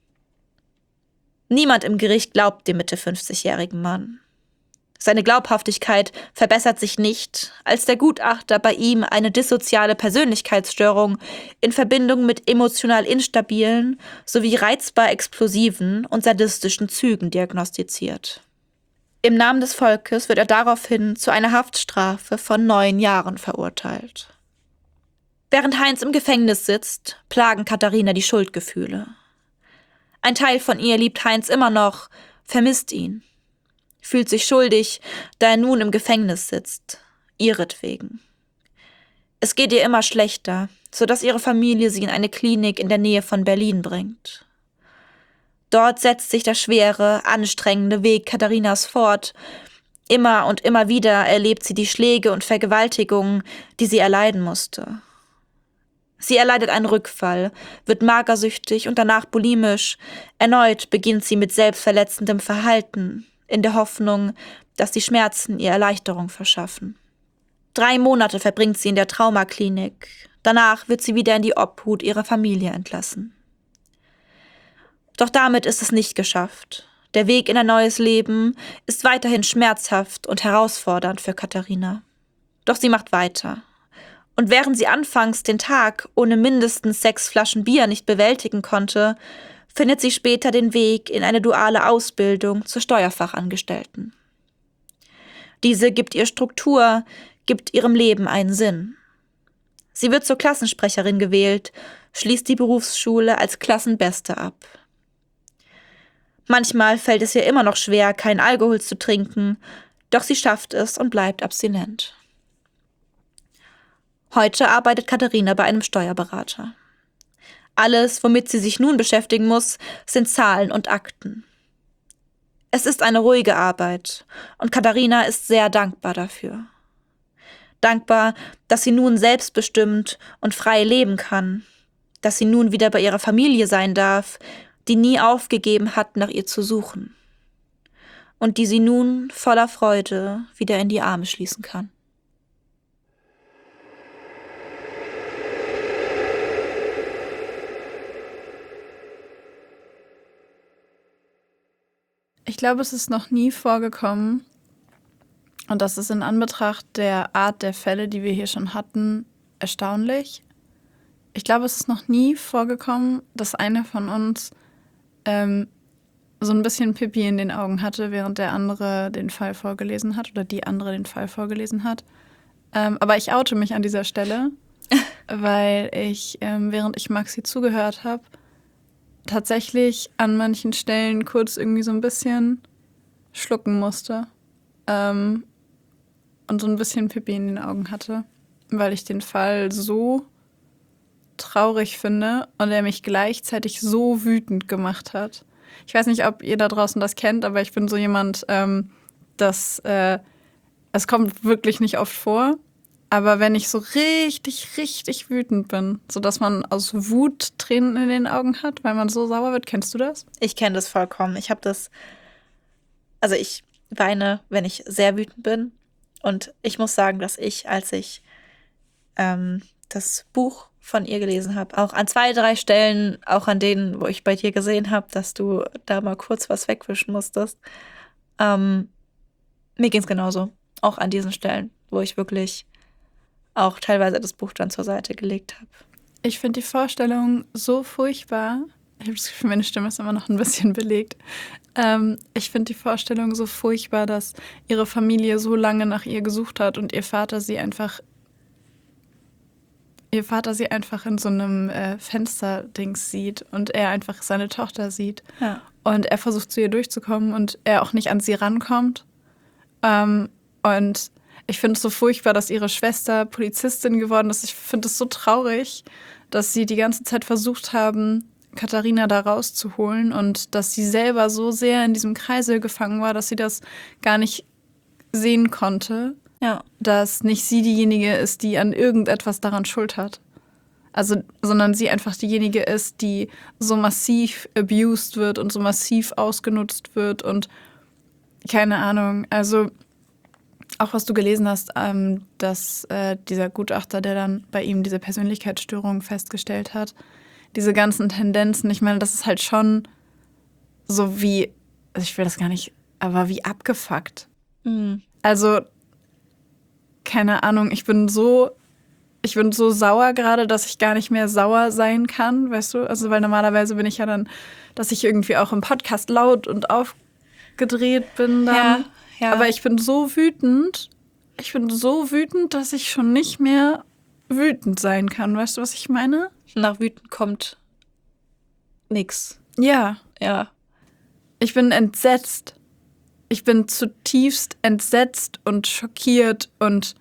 Niemand im Gericht glaubt dem Mitte 50-jährigen Mann. Seine Glaubhaftigkeit verbessert sich nicht, als der Gutachter bei ihm eine dissoziale Persönlichkeitsstörung in Verbindung mit emotional instabilen sowie reizbar explosiven und sadistischen Zügen diagnostiziert. Im Namen des Volkes wird er daraufhin zu einer Haftstrafe von 9 Jahren verurteilt. Während Heinz im Gefängnis sitzt, plagen Katharina die Schuldgefühle. Ein Teil von ihr liebt Heinz immer noch, vermisst ihn, fühlt sich schuldig, da er nun im Gefängnis sitzt, ihretwegen. Es geht ihr immer schlechter, sodass ihre Familie sie in eine Klinik in der Nähe von Berlin bringt. Dort setzt sich der schwere, anstrengende Weg Katharinas fort. Immer und immer wieder erlebt sie die Schläge und Vergewaltigungen, die sie erleiden musste. Sie erleidet einen Rückfall, wird magersüchtig und danach bulimisch. Erneut beginnt sie mit selbstverletzendem Verhalten, in der Hoffnung, dass die Schmerzen ihr Erleichterung verschaffen. 3 Monate verbringt sie in der Traumaklinik. Danach wird sie wieder in die Obhut ihrer Familie entlassen. Doch damit ist es nicht geschafft. Der Weg in ein neues Leben ist weiterhin schmerzhaft und herausfordernd für Katharina. Doch sie macht weiter. Und während sie anfangs den Tag ohne mindestens 6 Flaschen Bier nicht bewältigen konnte, findet sie später den Weg in eine duale Ausbildung zur Steuerfachangestellten. Diese gibt ihr Struktur, gibt ihrem Leben einen Sinn. Sie wird zur Klassensprecherin gewählt, schließt die Berufsschule als Klassenbeste ab. Manchmal fällt es ihr immer noch schwer, keinen Alkohol zu trinken, doch sie schafft es und bleibt abstinent. Heute arbeitet Katharina bei einem Steuerberater. Alles, womit sie sich nun beschäftigen muss, sind Zahlen und Akten. Es ist eine ruhige Arbeit und Katharina ist sehr dankbar dafür. Dankbar, dass sie nun selbstbestimmt und frei leben kann, dass sie nun wieder bei ihrer Familie sein darf, die nie aufgegeben hat, nach ihr zu suchen und die sie nun voller Freude wieder in die Arme schließen kann. Ich glaube, es ist noch nie vorgekommen, und das ist in Anbetracht der Art der Fälle, die wir hier schon hatten, erstaunlich. Ich glaube, es ist noch nie vorgekommen, dass einer von uns so ein bisschen Pipi in den Augen hatte, während der andere den Fall vorgelesen hat oder die andere den Fall vorgelesen hat. Aber ich oute mich an dieser Stelle, weil ich, während ich Maxi zugehört habe, tatsächlich an manchen Stellen kurz irgendwie so ein bisschen schlucken musste und so ein bisschen Pipi in den Augen hatte, weil ich den Fall so traurig finde und er mich gleichzeitig so wütend gemacht hat. Ich weiß nicht, ob ihr da draußen das kennt, aber ich bin so jemand, es kommt wirklich nicht oft vor, aber wenn ich so richtig, richtig wütend bin, sodass man aus Wut Tränen in den Augen hat, weil man so sauer wird, kennst du das? Ich kenne das vollkommen. Ich weine, wenn ich sehr wütend bin. Und ich muss sagen, dass ich, als ich das Buch von ihr gelesen habe, auch an 2, 3 Stellen, auch an denen, wo ich bei dir gesehen habe, dass du da mal kurz was wegwischen musstest, mir ging es genauso. Auch an diesen Stellen, wo ich wirklich auch teilweise das Buch dann zur Seite gelegt habe. Ich finde die Vorstellung so furchtbar. Ich habe das Gefühl, meine Stimme ist immer noch ein bisschen belegt. Ich finde die Vorstellung so furchtbar, dass ihre Familie so lange nach ihr gesucht hat und ihr Vater sie einfach in so einem Fensterdings sieht und er einfach seine Tochter sieht. Ja. Und er versucht zu ihr durchzukommen und er auch nicht an sie rankommt. Und ich finde es so furchtbar, dass ihre Schwester Polizistin geworden ist. Ich finde es so traurig, dass sie die ganze Zeit versucht haben, Katharina da rauszuholen und dass sie selber so sehr in diesem Kreisel gefangen war, dass sie das gar nicht sehen konnte. Ja. Dass nicht sie diejenige ist, die an irgendetwas daran Schuld hat. Also, sondern sie einfach diejenige ist, die so massiv abused wird und so massiv ausgenutzt wird und keine Ahnung. Also, auch was du gelesen hast, dass dieser Gutachter, der dann bei ihm diese Persönlichkeitsstörung festgestellt hat, diese ganzen Tendenzen, ich meine, das ist halt schon so wie, also ich will das gar nicht, aber wie abgefuckt. Mhm. Also, keine Ahnung, ich bin so sauer gerade, dass ich gar nicht mehr sauer sein kann, weißt du? Also, weil normalerweise bin ich ja dann, dass ich irgendwie auch im Podcast laut und aufgedreht bin dann. Ja. Aber ich bin so wütend. Ich bin so wütend, dass ich schon nicht mehr wütend sein kann. Weißt du, was ich meine? Nach wütend kommt nix. Ja. Ja. Ich bin entsetzt. Ich bin zutiefst entsetzt und schockiert und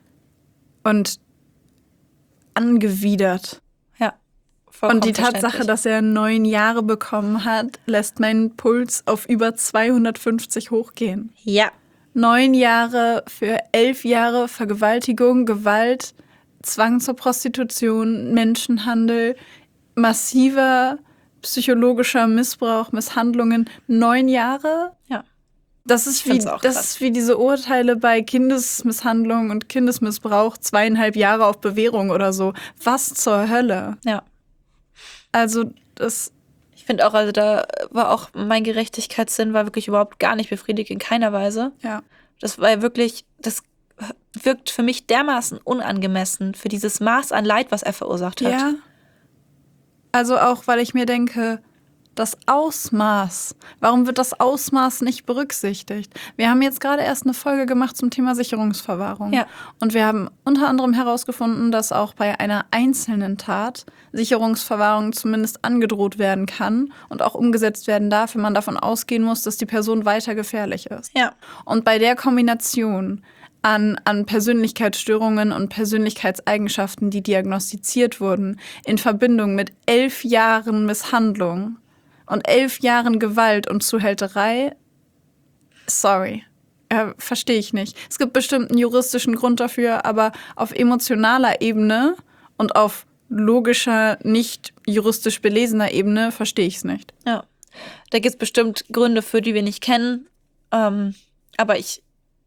angewidert. Ja. Und die Tatsache, dass er 9 Jahre bekommen hat, lässt meinen Puls auf über 250 hochgehen. Ja. 9 Jahre für 11 Jahre Vergewaltigung, Gewalt, Zwang zur Prostitution, Menschenhandel, massiver psychologischer Missbrauch, Misshandlungen. 9 Jahre? Ja. Das ist wie diese Urteile bei Kindesmisshandlung und Kindesmissbrauch, 2,5 Jahre auf Bewährung oder so. Was zur Hölle? Ja. Also das... Ich finde auch, also da war auch mein Gerechtigkeitssinn war wirklich überhaupt gar nicht befriedigt, in keiner Weise. Ja. Das war wirklich, das wirkt für mich dermaßen unangemessen für dieses Maß an Leid, was er verursacht hat. Ja. Also auch, weil ich mir denke, das Ausmaß, warum wird das Ausmaß nicht berücksichtigt? Wir haben jetzt gerade erst eine Folge gemacht zum Thema Sicherungsverwahrung. Ja. Und wir haben unter anderem herausgefunden, dass auch bei einer einzelnen Tat Sicherungsverwahrung zumindest angedroht werden kann und auch umgesetzt werden darf, wenn man davon ausgehen muss, dass die Person weiter gefährlich ist. Ja. Und bei der Kombination an Persönlichkeitsstörungen und Persönlichkeitseigenschaften, die diagnostiziert wurden, in Verbindung mit 11 Jahren Misshandlung und 11 Jahren Gewalt und Zuhälterei, sorry, verstehe ich nicht. Es gibt bestimmt einen juristischen Grund dafür, aber auf emotionaler Ebene und auf logischer, nicht juristisch belesener Ebene verstehe ich es nicht. Ja. Da gibt es bestimmt Gründe für, die wir nicht kennen. Aber ich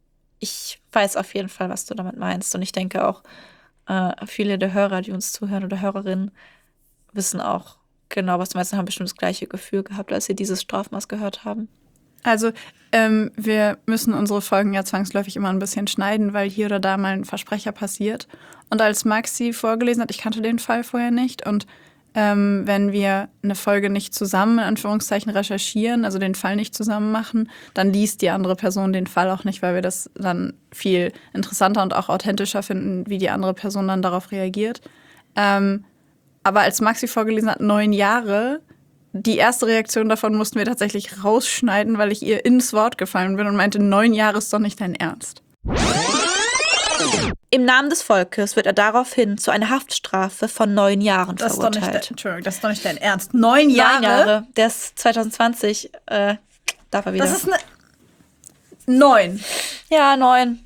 weiß auf jeden Fall, was du damit meinst. Und ich denke auch, viele der Hörer, die uns zuhören oder Hörerinnen, wissen auch genau, was du meinst, und haben bestimmt das gleiche Gefühl gehabt, als sie dieses Strafmaß gehört haben. Also, wir müssen unsere Folgen ja zwangsläufig immer ein bisschen schneiden, weil hier oder da mal ein Versprecher passiert. Und als Maxi vorgelesen hat, ich kannte den Fall vorher nicht, und wenn wir eine Folge nicht zusammen, in Anführungszeichen, recherchieren, also den Fall nicht zusammen machen, dann liest die andere Person den Fall auch nicht, weil wir das dann viel interessanter und auch authentischer finden, wie die andere Person dann darauf reagiert. Aber als Maxi vorgelesen hat, 9 Jahre, die erste Reaktion davon mussten wir tatsächlich rausschneiden, weil ich ihr ins Wort gefallen bin und meinte, 9 Jahre ist doch nicht dein Ernst. Im Namen des Volkes wird er daraufhin zu einer Haftstrafe von 9 Jahren verurteilt. Entschuldigung, das ist doch nicht dein Ernst. 9 Jahre? 9 Jahre. Der ist 2020, darf er wieder. Das ist 9. Ja, 9.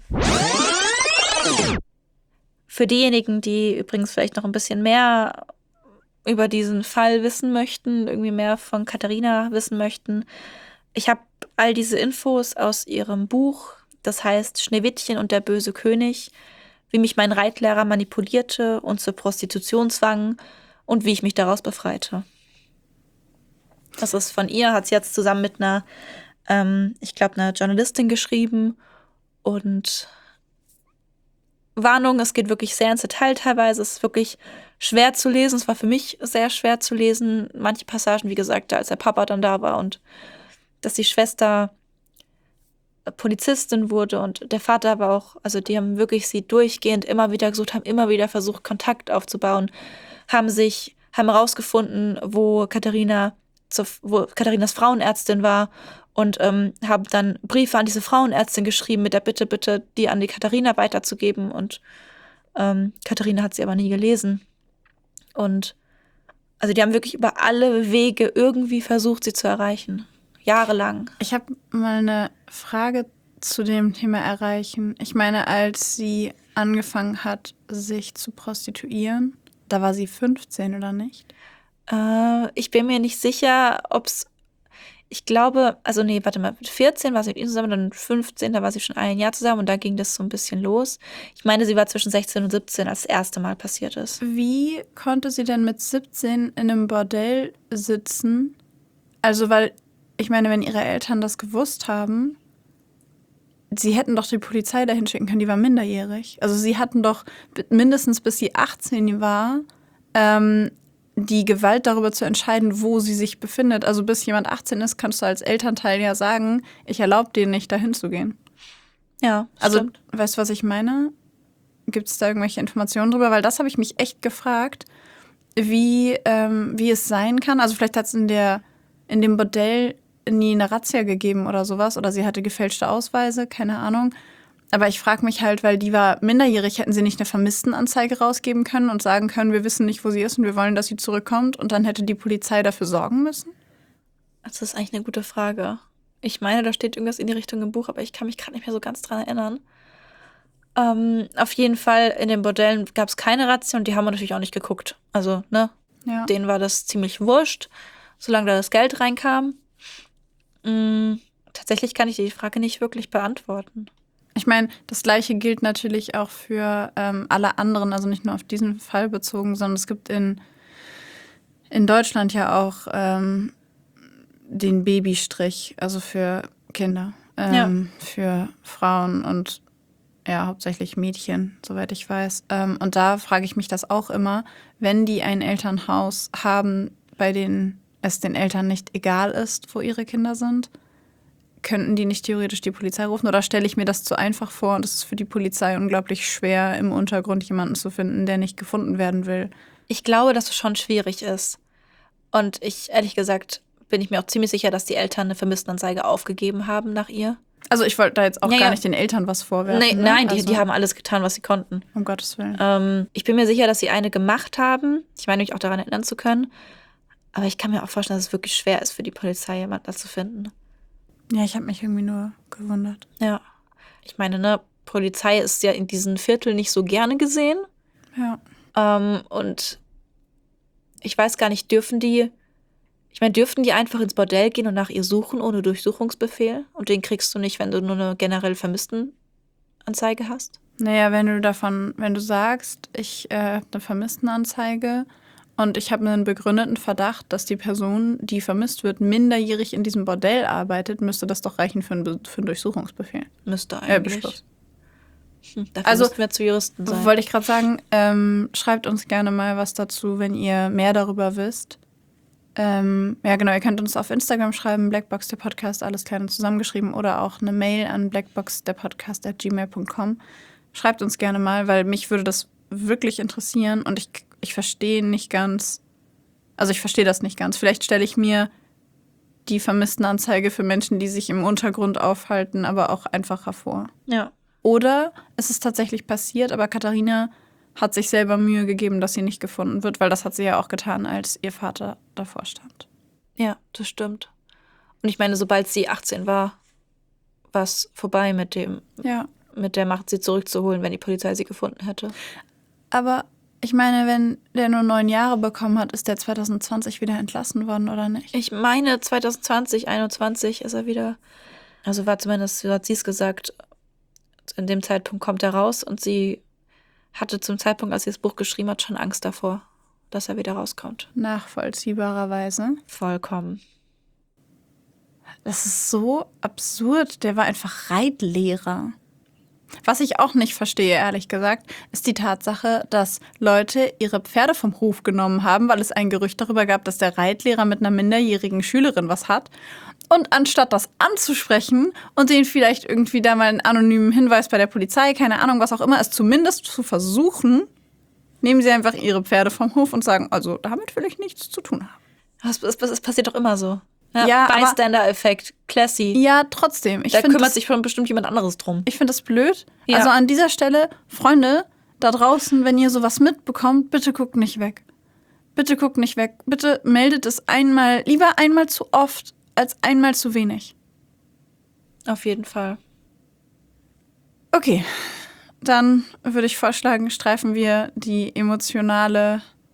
Für diejenigen, die übrigens vielleicht noch ein bisschen mehr über diesen Fall wissen möchten, irgendwie mehr von Katharina wissen möchten, ich habe all diese Infos aus ihrem Buch, das heißt Schneewittchen und der böse König, wie mich mein Reitlehrer manipulierte und zur Prostitution zwang und wie ich mich daraus befreite. Das ist von ihr, hat sie jetzt zusammen mit einer, ich glaube, einer Journalistin geschrieben. Und Warnung, es geht wirklich sehr ins Detail teilweise. Es ist wirklich schwer zu lesen. Es war für mich sehr schwer zu lesen. Manche Passagen, wie gesagt, als der Papa dann da war und dass die Schwester Polizistin wurde und der Vater war auch, also die haben wirklich sie durchgehend immer wieder gesucht, haben immer wieder versucht, Kontakt aufzubauen, haben herausgefunden, wo Katharinas Frauenärztin war und haben dann Briefe an diese Frauenärztin geschrieben mit der Bitte, die an die Katharina weiterzugeben, und Katharina hat sie aber nie gelesen. Und also die haben wirklich über alle Wege irgendwie versucht, sie zu erreichen. Jahrelang. Ich habe mal eine Frage zu dem Thema Erreichen. Ich meine, als sie angefangen hat, sich zu prostituieren, Da war sie 15, oder nicht? Ich bin mir nicht sicher, ob es. Ich glaube, also nee, warte mal, mit 14 war sie mit ihm zusammen, dann 15, da war sie schon ein Jahr zusammen und da ging das so ein bisschen los. Ich meine, sie war zwischen 16 und 17, als das erste Mal passiert ist. Wie konnte sie denn mit 17 in einem Bordell sitzen? Also, weil, ich meine, wenn ihre Eltern das gewusst haben, sie hätten doch die Polizei dahin schicken können, die war minderjährig. Also sie hatten doch mindestens bis sie 18 war, die Gewalt darüber zu entscheiden, wo sie sich befindet. Also bis jemand 18 ist, kannst du als Elternteil ja sagen, ich erlaube dir nicht, dahin zu gehen. Ja, Also, stimmt. weißt du, was ich meine? Gibt es da irgendwelche Informationen drüber? Weil das habe ich mich echt gefragt, wie es sein kann. Also vielleicht hat es in dem Bordell nie eine Razzia gegeben oder sowas. Oder sie hatte gefälschte Ausweise, keine Ahnung. Aber ich frage mich halt, weil die war minderjährig, hätten sie nicht eine Vermisstenanzeige rausgeben können und sagen können, wir wissen nicht, wo sie ist und wir wollen, dass sie zurückkommt. Und dann hätte die Polizei dafür sorgen müssen? Das ist eigentlich eine gute Frage. Ich meine, da steht irgendwas in die Richtung im Buch, aber ich kann mich gerade nicht mehr so ganz dran erinnern. Auf jeden Fall, in den Bordellen gab es keine Razzia und die haben natürlich auch nicht geguckt. Also, ne? Ja. Denen war das ziemlich wurscht, solange da das Geld reinkam. Tatsächlich kann ich die Frage nicht wirklich beantworten. Ich meine, das Gleiche gilt natürlich auch für alle anderen, also nicht nur auf diesen Fall bezogen, sondern es gibt in Deutschland ja auch den Babystrich, also für Kinder, für Frauen und ja, hauptsächlich Mädchen, soweit ich weiß. Und da frage ich mich das auch immer, wenn die ein Elternhaus haben, bei denen es den Eltern nicht egal ist, wo ihre Kinder sind, könnten die nicht theoretisch die Polizei rufen? Oder stelle ich mir das zu einfach vor und es ist für die Polizei unglaublich schwer, im Untergrund jemanden zu finden, der nicht gefunden werden will? Ich glaube, dass es schon schwierig ist. Und ehrlich gesagt, bin ich mir auch ziemlich sicher, dass die Eltern eine Vermisstenanzeige aufgegeben haben nach ihr. Also ich wollte da jetzt auch gar nicht den Eltern was vorwerfen. Nein, also, die haben alles getan, was sie konnten. Um Gottes Willen. Ich bin mir sicher, dass sie eine gemacht haben. Ich meine mich auch daran erinnern zu können. Aber ich kann mir auch vorstellen, dass es wirklich schwer ist für die Polizei, jemanden da zu finden. Ja, ich habe mich irgendwie nur gewundert. Ja. Ich meine, ne, Polizei ist ja in diesen Vierteln nicht so gerne gesehen. Ja. Und ich weiß gar nicht, dürften die einfach ins Bordell gehen und nach ihr suchen ohne Durchsuchungsbefehl? Und den kriegst du nicht, wenn du nur eine generell Vermisstenanzeige hast? Naja, wenn du sagst, ich habe eine Vermisstenanzeige und ich habe einen begründeten Verdacht, dass die Person, die vermisst wird, minderjährig in diesem Bordell arbeitet, müsste das doch reichen für einen Durchsuchungsbefehl. Müsste eigentlich. Beschluss. Dafür müssten wir zu Juristen sein. Wollte ich gerade sagen, schreibt uns gerne mal was dazu, wenn ihr mehr darüber wisst. Ja, genau, ihr könnt uns auf Instagram schreiben, Blackbox der Podcast, alles klein und zusammengeschrieben, oder auch eine Mail an blackboxderpodcast@gmail.com. Schreibt uns gerne mal, weil mich würde das wirklich interessieren und ich verstehe nicht ganz, also ich verstehe das nicht ganz. Vielleicht stelle ich mir die Vermisstenanzeige für Menschen, die sich im Untergrund aufhalten, aber auch einfacher vor. Ja. Oder es ist tatsächlich passiert, aber Katharina hat sich selber Mühe gegeben, dass sie nicht gefunden wird, weil das hat sie ja auch getan, als ihr Vater davor stand. Ja, das stimmt. Und ich meine, sobald sie 18 war, war es vorbei mit der Macht, sie zurückzuholen, wenn die Polizei sie gefunden hätte. Aber ich meine, wenn der nur 9 Jahre bekommen hat, ist der 2020 wieder entlassen worden, oder nicht? Ich meine, 2020, 2021 ist er wieder, also war zumindest, so hat sie es gesagt, in dem Zeitpunkt kommt er raus und sie hatte zum Zeitpunkt, als sie das Buch geschrieben hat, schon Angst davor, dass er wieder rauskommt. Nachvollziehbarerweise. Vollkommen. Das ist so absurd. Der war einfach Reitlehrer. Was ich auch nicht verstehe, ehrlich gesagt, ist die Tatsache, dass Leute ihre Pferde vom Hof genommen haben, weil es ein Gerücht darüber gab, dass der Reitlehrer mit einer minderjährigen Schülerin was hat. Und anstatt das anzusprechen und denen vielleicht irgendwie da mal einen anonymen Hinweis bei der Polizei, keine Ahnung, was auch immer, es zumindest zu versuchen, nehmen sie einfach ihre Pferde vom Hof und sagen, also damit will ich nichts zu tun haben. Das passiert doch immer so. Ja, Bystander-Effekt, classy. Ja, trotzdem. Da kümmert sich schon bestimmt jemand anderes drum. Ich finde das blöd. Ja. Also an dieser Stelle, Freunde, da draußen, wenn ihr sowas mitbekommt, bitte guckt nicht weg. Bitte guckt nicht weg. Bitte meldet es lieber einmal zu oft als einmal zu wenig. Auf jeden Fall. Okay, dann würde ich vorschlagen, streifen wir die emotionale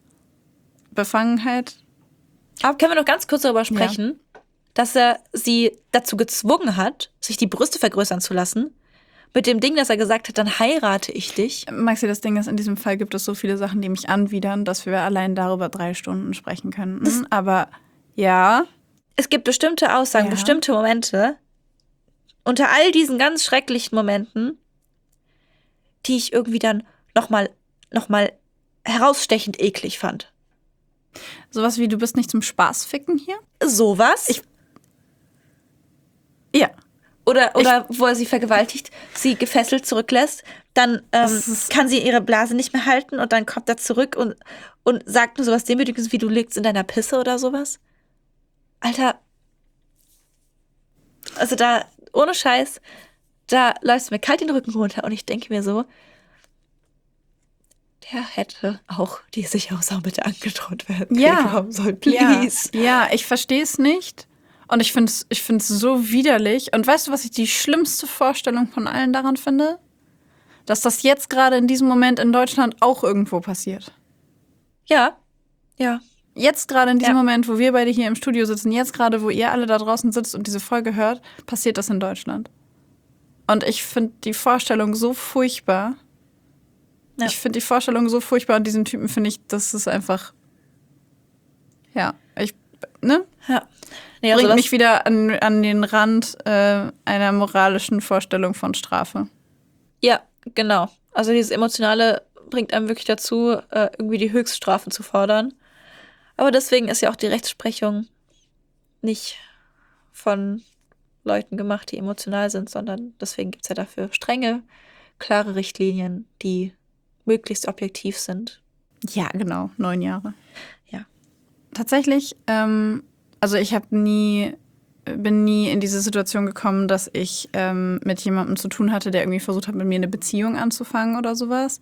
Befangenheit ab. Können wir noch ganz kurz darüber sprechen, dass er sie dazu gezwungen hat, sich die Brüste vergrößern zu lassen, mit dem Ding, dass er gesagt hat, dann heirate ich dich. Maxi, das Ding ist, in diesem Fall gibt es so viele Sachen, die mich anwidern, dass wir allein darüber 3 Stunden sprechen könnten. Aber ja. Es gibt bestimmte Aussagen, bestimmte Momente, unter all diesen ganz schrecklichen Momenten, die ich irgendwie dann noch mal herausstechend eklig fand. Sowas wie, du bist nicht zum Spaß ficken hier? Sowas? Ja. Oder wo er sie vergewaltigt, sie gefesselt zurücklässt, dann kann sie ihre Blase nicht mehr halten und dann kommt er zurück und sagt nur sowas Demütiges wie, du liegst in deiner Pisse oder sowas. Alter. Also da, ohne Scheiß, da läuft mir kalt den Rücken runter und ich denke mir so, der hätte auch die Sicherungssau bitte angedroht werden. Ja. Please. Ja, ich verstehe es nicht. Und ich finde es so widerlich. Und weißt du, was ich die schlimmste Vorstellung von allen daran finde? Dass das jetzt gerade in diesem Moment in Deutschland auch irgendwo passiert. Ja. Jetzt gerade in diesem Moment, wo wir beide hier im Studio sitzen, jetzt gerade, wo ihr alle da draußen sitzt und diese Folge hört, passiert das in Deutschland. Und ich finde die Vorstellung so furchtbar. Ja. Ich finde die Vorstellung so furchtbar. Und diesen Typen finde ich, das ist einfach, ja, Nee, bringt mich wieder an den Rand einer moralischen Vorstellung von Strafe. Ja, genau. Also dieses Emotionale bringt einem wirklich dazu, irgendwie die Höchststrafen zu fordern. Aber deswegen ist ja auch die Rechtsprechung nicht von Leuten gemacht, die emotional sind, sondern deswegen gibt es ja dafür strenge, klare Richtlinien, die möglichst objektiv sind. Ja, genau. 9 Jahre. Ja. Tatsächlich, also ich bin nie in diese Situation gekommen, dass ich mit jemandem zu tun hatte, der irgendwie versucht hat, mit mir eine Beziehung anzufangen oder sowas.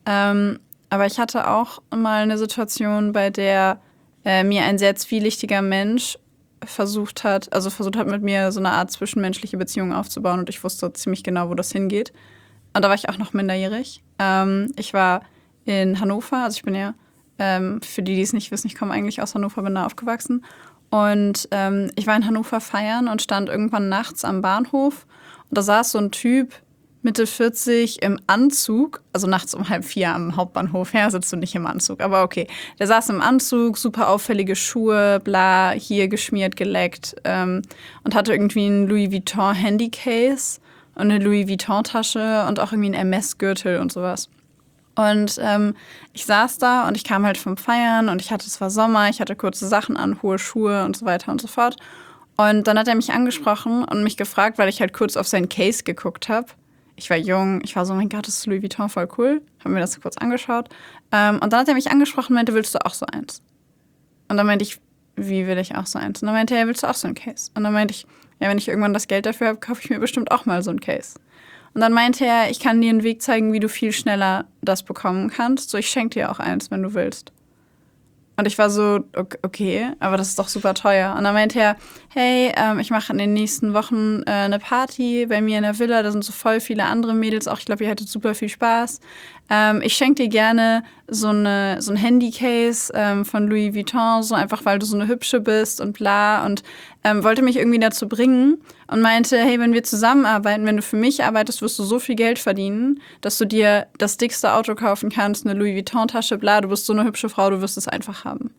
Aber ich hatte auch mal eine Situation, bei der mir ein sehr zwielichtiger Mensch versucht hat, mit mir so eine Art zwischenmenschliche Beziehung aufzubauen und ich wusste ziemlich genau, wo das hingeht. Und da war ich auch noch minderjährig. Ich war in Hannover, also ich bin ja, für die es nicht wissen, ich komme eigentlich aus Hannover, bin da aufgewachsen. Und ich war in Hannover feiern und stand irgendwann nachts am Bahnhof. Und da saß so ein Typ, Mitte 40, im Anzug, also nachts um 3:30 am Hauptbahnhof. Ja, sitzt du nicht im Anzug, aber okay. Der saß im Anzug, super auffällige Schuhe, bla, hier geschmiert, geleckt. Und hatte irgendwie ein Louis Vuitton Handycase und eine Louis Vuitton Tasche und auch irgendwie einen MS-Gürtel und sowas. Und ich saß da und ich kam halt vom Feiern und es war Sommer, ich hatte kurze Sachen an, hohe Schuhe und so weiter und so fort. Und dann hat er mich angesprochen und mich gefragt, weil ich halt kurz auf sein Case geguckt habe. Ich war jung, ich war so, mein Gott, das ist Louis Vuitton, voll cool. Haben mir das kurz angeschaut. Und dann hat er mich angesprochen und meinte, willst du auch so eins? Und dann meinte ich, wie will ich auch so eins? Und dann meinte er, willst du auch so ein Case? Und dann meinte ich, ja, wenn ich irgendwann das Geld dafür habe, kaufe ich mir bestimmt auch mal so ein Case. Und dann meinte er, ich kann dir einen Weg zeigen, wie du viel schneller das bekommen kannst. So, ich schenke dir auch eins, wenn du willst. Und ich war so, okay, aber das ist doch super teuer. Und dann meinte er, hey, ich mache in den nächsten Wochen eine Party bei mir in der Villa. Da sind so voll viele andere Mädels auch. Ich glaube, ihr hattet super viel Spaß. Ich schenke dir gerne so ein Handycase von Louis Vuitton, so einfach, weil du so eine Hübsche bist und bla. Und wollte mich irgendwie dazu bringen und meinte, hey, wenn wir zusammenarbeiten, wenn du für mich arbeitest, wirst du so viel Geld verdienen, dass du dir das dickste Auto kaufen kannst, eine Louis Vuitton-Tasche, bla, du bist so eine hübsche Frau, du wirst es einfach haben.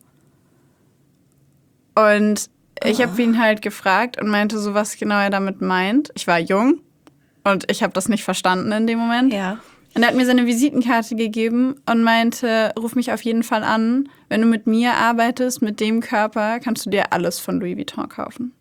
Und ich habe ihn halt gefragt und meinte so, was genau er damit meint. Ich war jung und ich habe das nicht verstanden in dem Moment. Ja. Und er hat mir seine Visitenkarte gegeben und meinte, ruf mich auf jeden Fall an. Wenn du mit mir arbeitest, mit dem Körper, kannst du dir alles von Louis Vuitton kaufen.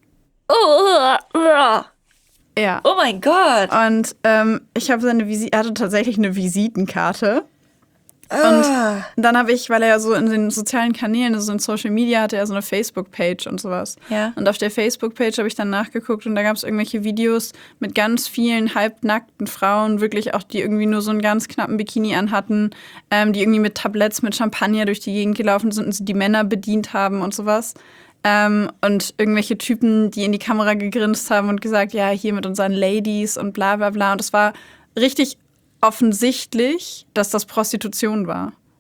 Ja. Oh mein Gott. Und ich habe er hatte tatsächlich eine Visitenkarte. Und dann habe ich, weil er ja so in den sozialen Kanälen, also in Social Media, hatte er so eine Facebook-Page und sowas. Ja. Und auf der Facebook-Page habe ich dann nachgeguckt und da gab es irgendwelche Videos mit ganz vielen halbnackten Frauen, wirklich auch, die irgendwie nur so einen ganz knappen Bikini anhatten, die irgendwie mit Tabletts, mit Champagner durch die Gegend gelaufen sind und sie die Männer bedient haben und sowas. Und irgendwelche Typen, die in die Kamera gegrinst haben und gesagt, ja, hier mit unseren Ladies und bla bla bla. Und es war richtig offensichtlich, dass das Prostitution war.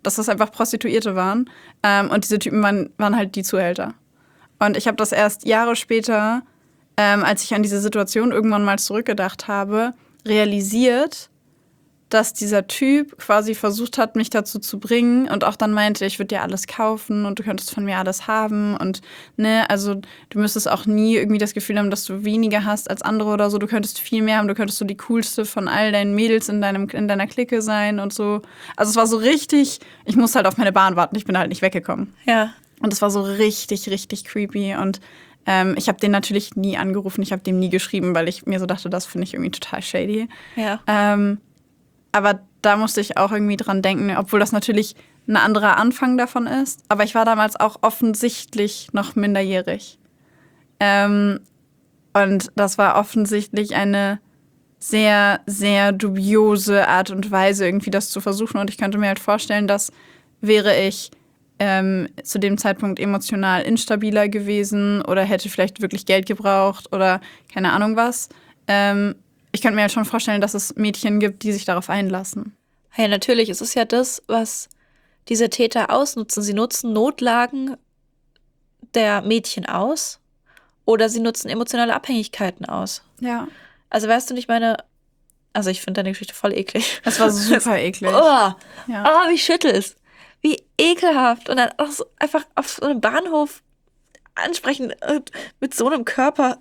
dass das einfach Prostituierte waren. Und diese Typen waren halt die Zuhälter. Und ich habe das erst Jahre später, als ich an diese Situation irgendwann mal zurückgedacht habe, realisiert, dass dieser Typ quasi versucht hat, mich dazu zu bringen und auch dann meinte, ich würde dir alles kaufen und du könntest von mir alles haben und ne, also du müsstest auch nie irgendwie das Gefühl haben, dass du weniger hast als andere oder so, du könntest viel mehr haben, du könntest so die coolste von all deinen Mädels in deiner Clique sein und so. Also es war so richtig, ich musste halt auf meine Bahn warten, ich bin halt nicht weggekommen. Ja. Und es war so richtig, richtig creepy und ich habe den natürlich nie angerufen, ich habe dem nie geschrieben, weil ich mir so dachte, das finde ich irgendwie total shady. Ja. Aber da musste ich auch irgendwie dran denken, obwohl das natürlich ein anderer Anfang davon ist. Aber ich war damals auch offensichtlich noch minderjährig. Und das war offensichtlich eine sehr, sehr dubiose Art und Weise, irgendwie das zu versuchen. Und ich könnte mir halt vorstellen, dass wäre ich zu dem Zeitpunkt emotional instabiler gewesen oder hätte vielleicht wirklich Geld gebraucht oder keine Ahnung was. Ich könnte mir halt schon vorstellen, dass es Mädchen gibt, die sich darauf einlassen. Ja, natürlich. Es ist ja das, was diese Täter ausnutzen. Sie nutzen Notlagen der Mädchen aus oder sie nutzen emotionale Abhängigkeiten aus. Ja. Also weißt du nicht, also ich finde deine Geschichte voll eklig. Das war super eklig. Ja. Ja. Wie schüttelst. Wie ekelhaft. Und dann auch so einfach auf so einem Bahnhof ansprechen mit so einem Körper.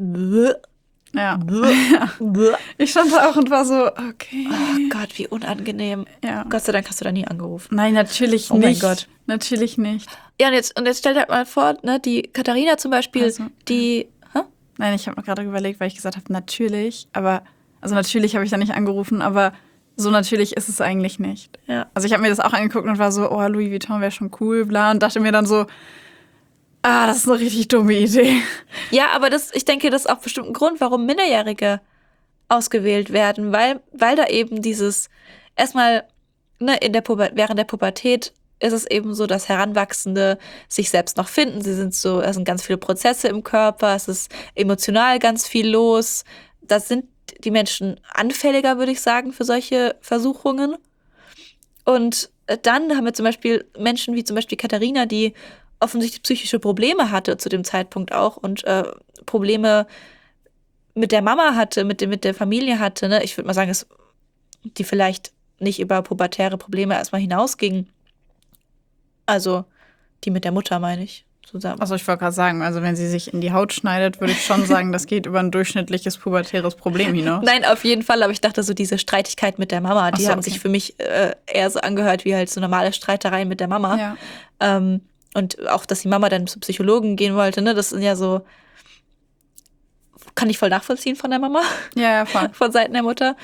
Ja. Bäh. Ich stand da auch und war so, okay. Oh Gott, wie unangenehm. Ja. Gott sei Dank hast du da nie angerufen. Nein, natürlich Oh nicht. mein Gott. Natürlich nicht. Ja, und jetzt stell dir halt mal vor, ne, die Katharina zum Beispiel, Also, die. Hä? Nein, ich habe mir gerade überlegt, weil ich gesagt habe, natürlich. Also natürlich habe ich da nicht angerufen, aber so natürlich ist es eigentlich nicht. Ja. Also ich habe mir das auch angeguckt und war so, oh, Louis Vuitton wäre schon cool, bla. Und dachte mir dann so, das ist eine richtig dumme Idee. Ja, aber ich denke, das ist auch bestimmt ein Grund, warum Minderjährige ausgewählt werden, weil da eben dieses, erstmal, ne, während der Pubertät ist es eben so, dass Heranwachsende sich selbst noch finden. Es sind ganz viele Prozesse im Körper, es ist emotional ganz viel los. Das sind die Menschen anfälliger, würde ich sagen, für solche Versuchungen. Und dann haben wir zum Beispiel Menschen wie zum Beispiel Katharina, die offensichtlich psychische Probleme hatte zu dem Zeitpunkt auch und Probleme mit der Mama hatte, mit der Familie hatte. Ne? Ich würde mal sagen, die vielleicht nicht über pubertäre Probleme erstmal hinausgingen. Also die mit der Mutter, meine ich, zusammen. Also ich wollte gerade sagen, also wenn sie sich in die Haut schneidet, würde ich schon sagen, das geht über ein durchschnittlich pubertäres Problem hinaus. Nein, auf jeden Fall, aber ich dachte so diese Streitigkeit mit der Mama, die haben sich für mich eher so angehört wie halt so normale Streitereien mit der Mama. Ja. Und auch, dass die Mama dann zum Psychologen gehen wollte, ne, das sind ja so, kann ich voll nachvollziehen von der Mama. Ja, voll. Von Seiten der Mutter.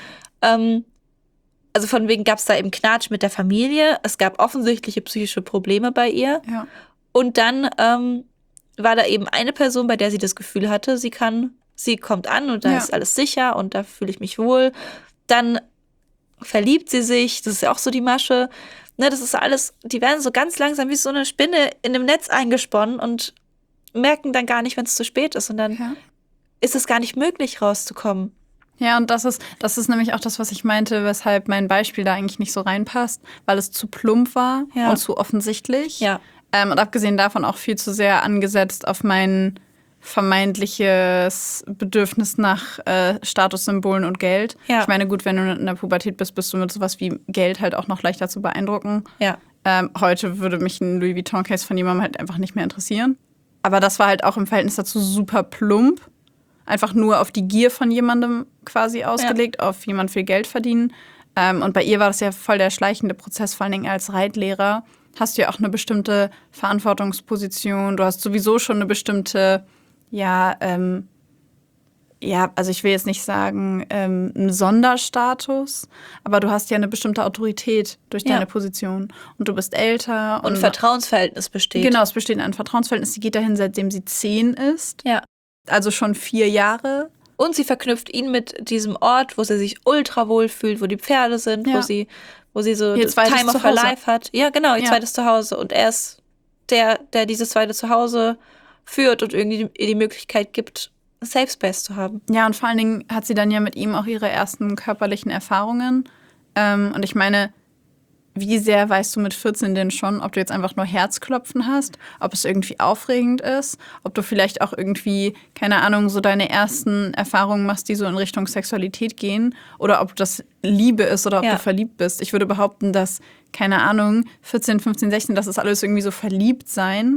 Also von wegen gab es da eben Knatsch mit der Familie. Es gab offensichtliche psychische Probleme bei ihr. Ja. Und dann war da eben eine Person, bei der sie das Gefühl hatte, sie kommt an und da ist alles sicher und da fühle ich mich wohl. Dann verliebt sie sich, das ist ja auch so die Masche. Ne, das ist alles, die werden so ganz langsam wie so eine Spinne in einem Netz eingesponnen und merken dann gar nicht, wenn es zu spät ist. Und dann ist es gar nicht möglich, rauszukommen. Ja, und das ist nämlich auch das, was ich meinte, weshalb mein Beispiel da eigentlich nicht so reinpasst, weil es zu plump war und zu offensichtlich. Ja. Und abgesehen davon auch viel zu sehr angesetzt auf mein vermeintliches Bedürfnis nach Statussymbolen und Geld. Ja. Ich meine, gut, wenn du in der Pubertät bist, bist du mit sowas wie Geld halt auch noch leichter zu beeindrucken. Ja. Heute würde mich ein Louis Vuitton-Case von jemandem halt einfach nicht mehr interessieren. Aber das war halt auch im Verhältnis dazu super plump. Einfach nur auf die Gier von jemandem quasi ausgelegt, auf jemand viel Geld verdienen. Und bei ihr war das ja voll der schleichende Prozess, vor allen Dingen als Reitlehrer. Hast du ja auch eine bestimmte Verantwortungsposition. Du hast sowieso schon eine bestimmte, also ich will jetzt nicht sagen, einen Sonderstatus, aber du hast ja eine bestimmte Autorität durch deine Position. Und du bist älter. Und ein Vertrauensverhältnis besteht. Genau, es besteht ein Vertrauensverhältnis. Sie geht dahin, seitdem sie 10 ist. Ja. Also schon 4 Jahre. Und sie verknüpft ihn mit diesem Ort, wo sie sich ultra wohl fühlt, wo die Pferde sind, wo sie so ihr Time of her life hat. Ja, genau, ihr zweites Zuhause. Und er ist der dieses zweite Zuhause führt und irgendwie die Möglichkeit gibt, einen Safe Space zu haben. Ja, und vor allen Dingen hat sie dann ja mit ihm auch ihre ersten körperlichen Erfahrungen. Und ich meine, wie sehr weißt du mit 14 denn schon, ob du jetzt einfach nur Herzklopfen hast, ob es irgendwie aufregend ist, ob du vielleicht auch irgendwie, keine Ahnung, so deine ersten Erfahrungen machst, die so in Richtung Sexualität gehen oder ob das Liebe ist oder ob du verliebt bist. Ich würde behaupten, dass, keine Ahnung, 14, 15, 16, das ist alles irgendwie so verliebt sein.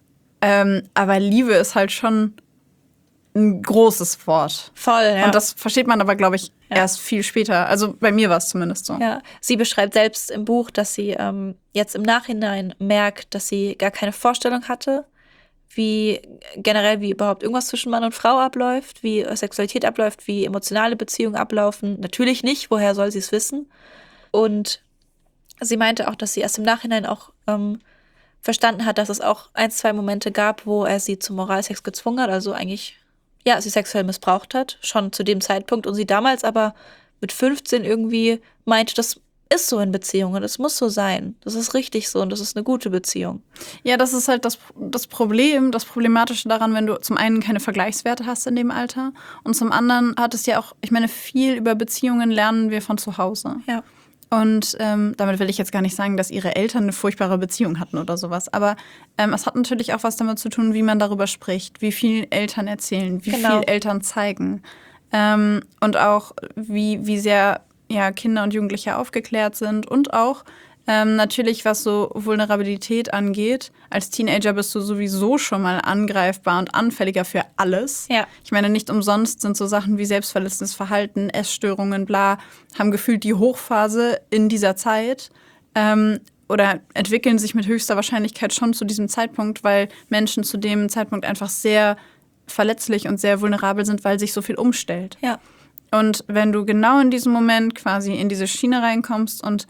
Aber Liebe ist halt schon ein großes Wort. Voll, ja. Und das versteht man aber, glaube ich, erst viel später. Also bei mir war es zumindest so. Ja, sie beschreibt selbst im Buch, dass sie jetzt im Nachhinein merkt, dass sie gar keine Vorstellung hatte, wie überhaupt irgendwas zwischen Mann und Frau abläuft, wie Sexualität abläuft, wie emotionale Beziehungen ablaufen. Natürlich nicht, woher soll sie es wissen? Und sie meinte auch, dass sie erst im Nachhinein auch verstanden hat, dass es auch 1, 2 Momente gab, wo er sie zum Oralsex gezwungen hat, also eigentlich sie sexuell missbraucht hat, schon zu dem Zeitpunkt. Und sie damals aber mit 15 irgendwie meinte, das ist so in Beziehungen, das muss so sein. Das ist richtig so und das ist eine gute Beziehung. Ja, das ist halt das Problematische daran, wenn du zum einen keine Vergleichswerte hast in dem Alter und zum anderen hat es ja auch, ich meine, viel über Beziehungen lernen wir von zu Hause. Ja. Und damit will ich jetzt gar nicht sagen, dass ihre Eltern eine furchtbare Beziehung hatten oder sowas. Aber es hat natürlich auch was damit zu tun, wie man darüber spricht, wie viel Eltern erzählen, wie viel Eltern zeigen. Und auch, wie sehr Kinder und Jugendliche aufgeklärt sind. Und auch natürlich, was so Vulnerabilität angeht. Als Teenager bist du sowieso schon mal angreifbar und anfälliger für alles. Ja. Ich meine, nicht umsonst sind so Sachen wie selbstverletzendes Verhalten, Essstörungen, bla, haben gefühlt die Hochphase in dieser Zeit oder entwickeln sich mit höchster Wahrscheinlichkeit schon zu diesem Zeitpunkt, weil Menschen zu dem Zeitpunkt einfach sehr verletzlich und sehr vulnerabel sind, weil sich so viel umstellt. Ja. Und wenn du genau in diesem Moment quasi in diese Schiene reinkommst und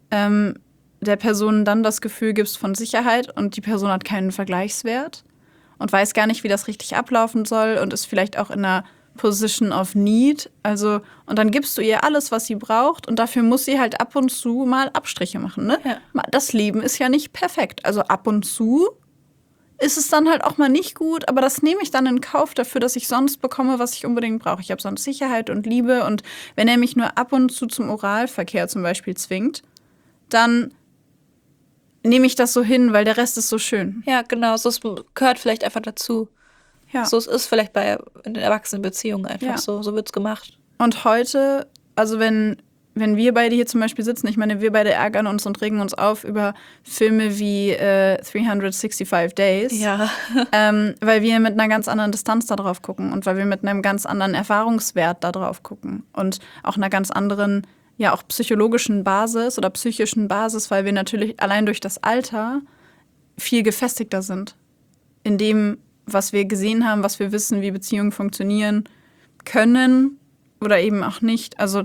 der Person dann das Gefühl gibst von Sicherheit und die Person hat keinen Vergleichswert und weiß gar nicht, wie das richtig ablaufen soll und ist vielleicht auch in einer Position of Need. Also, und dann gibst du ihr alles, was sie braucht und dafür muss sie halt ab und zu mal Abstriche machen. Ne? Ja. Das Leben ist ja nicht perfekt. Also ab und zu ist es dann halt auch mal nicht gut, aber das nehme ich dann in Kauf dafür, dass ich sonst bekomme, was ich unbedingt brauche. Ich habe sonst Sicherheit und Liebe und wenn er mich nur ab und zu zum Oralverkehr zum Beispiel zwingt, dann nehme ich das so hin, weil der Rest ist so schön. Ja, genau. So, es gehört vielleicht einfach dazu. Ja. So, es ist vielleicht in den Erwachsenenbeziehungen einfach so. So wird's gemacht. Und heute, also wenn wir beide hier zum Beispiel sitzen, ich meine, wir beide ärgern uns und regen uns auf über Filme wie 365 Days. Ja. Weil wir mit einer ganz anderen Distanz da drauf gucken und weil wir mit einem ganz anderen Erfahrungswert da drauf gucken und auch einer ganz anderen auch psychologischen Basis oder psychischen Basis, weil wir natürlich allein durch das Alter viel gefestigter sind. In dem, was wir gesehen haben, was wir wissen, wie Beziehungen funktionieren können oder eben auch nicht. Also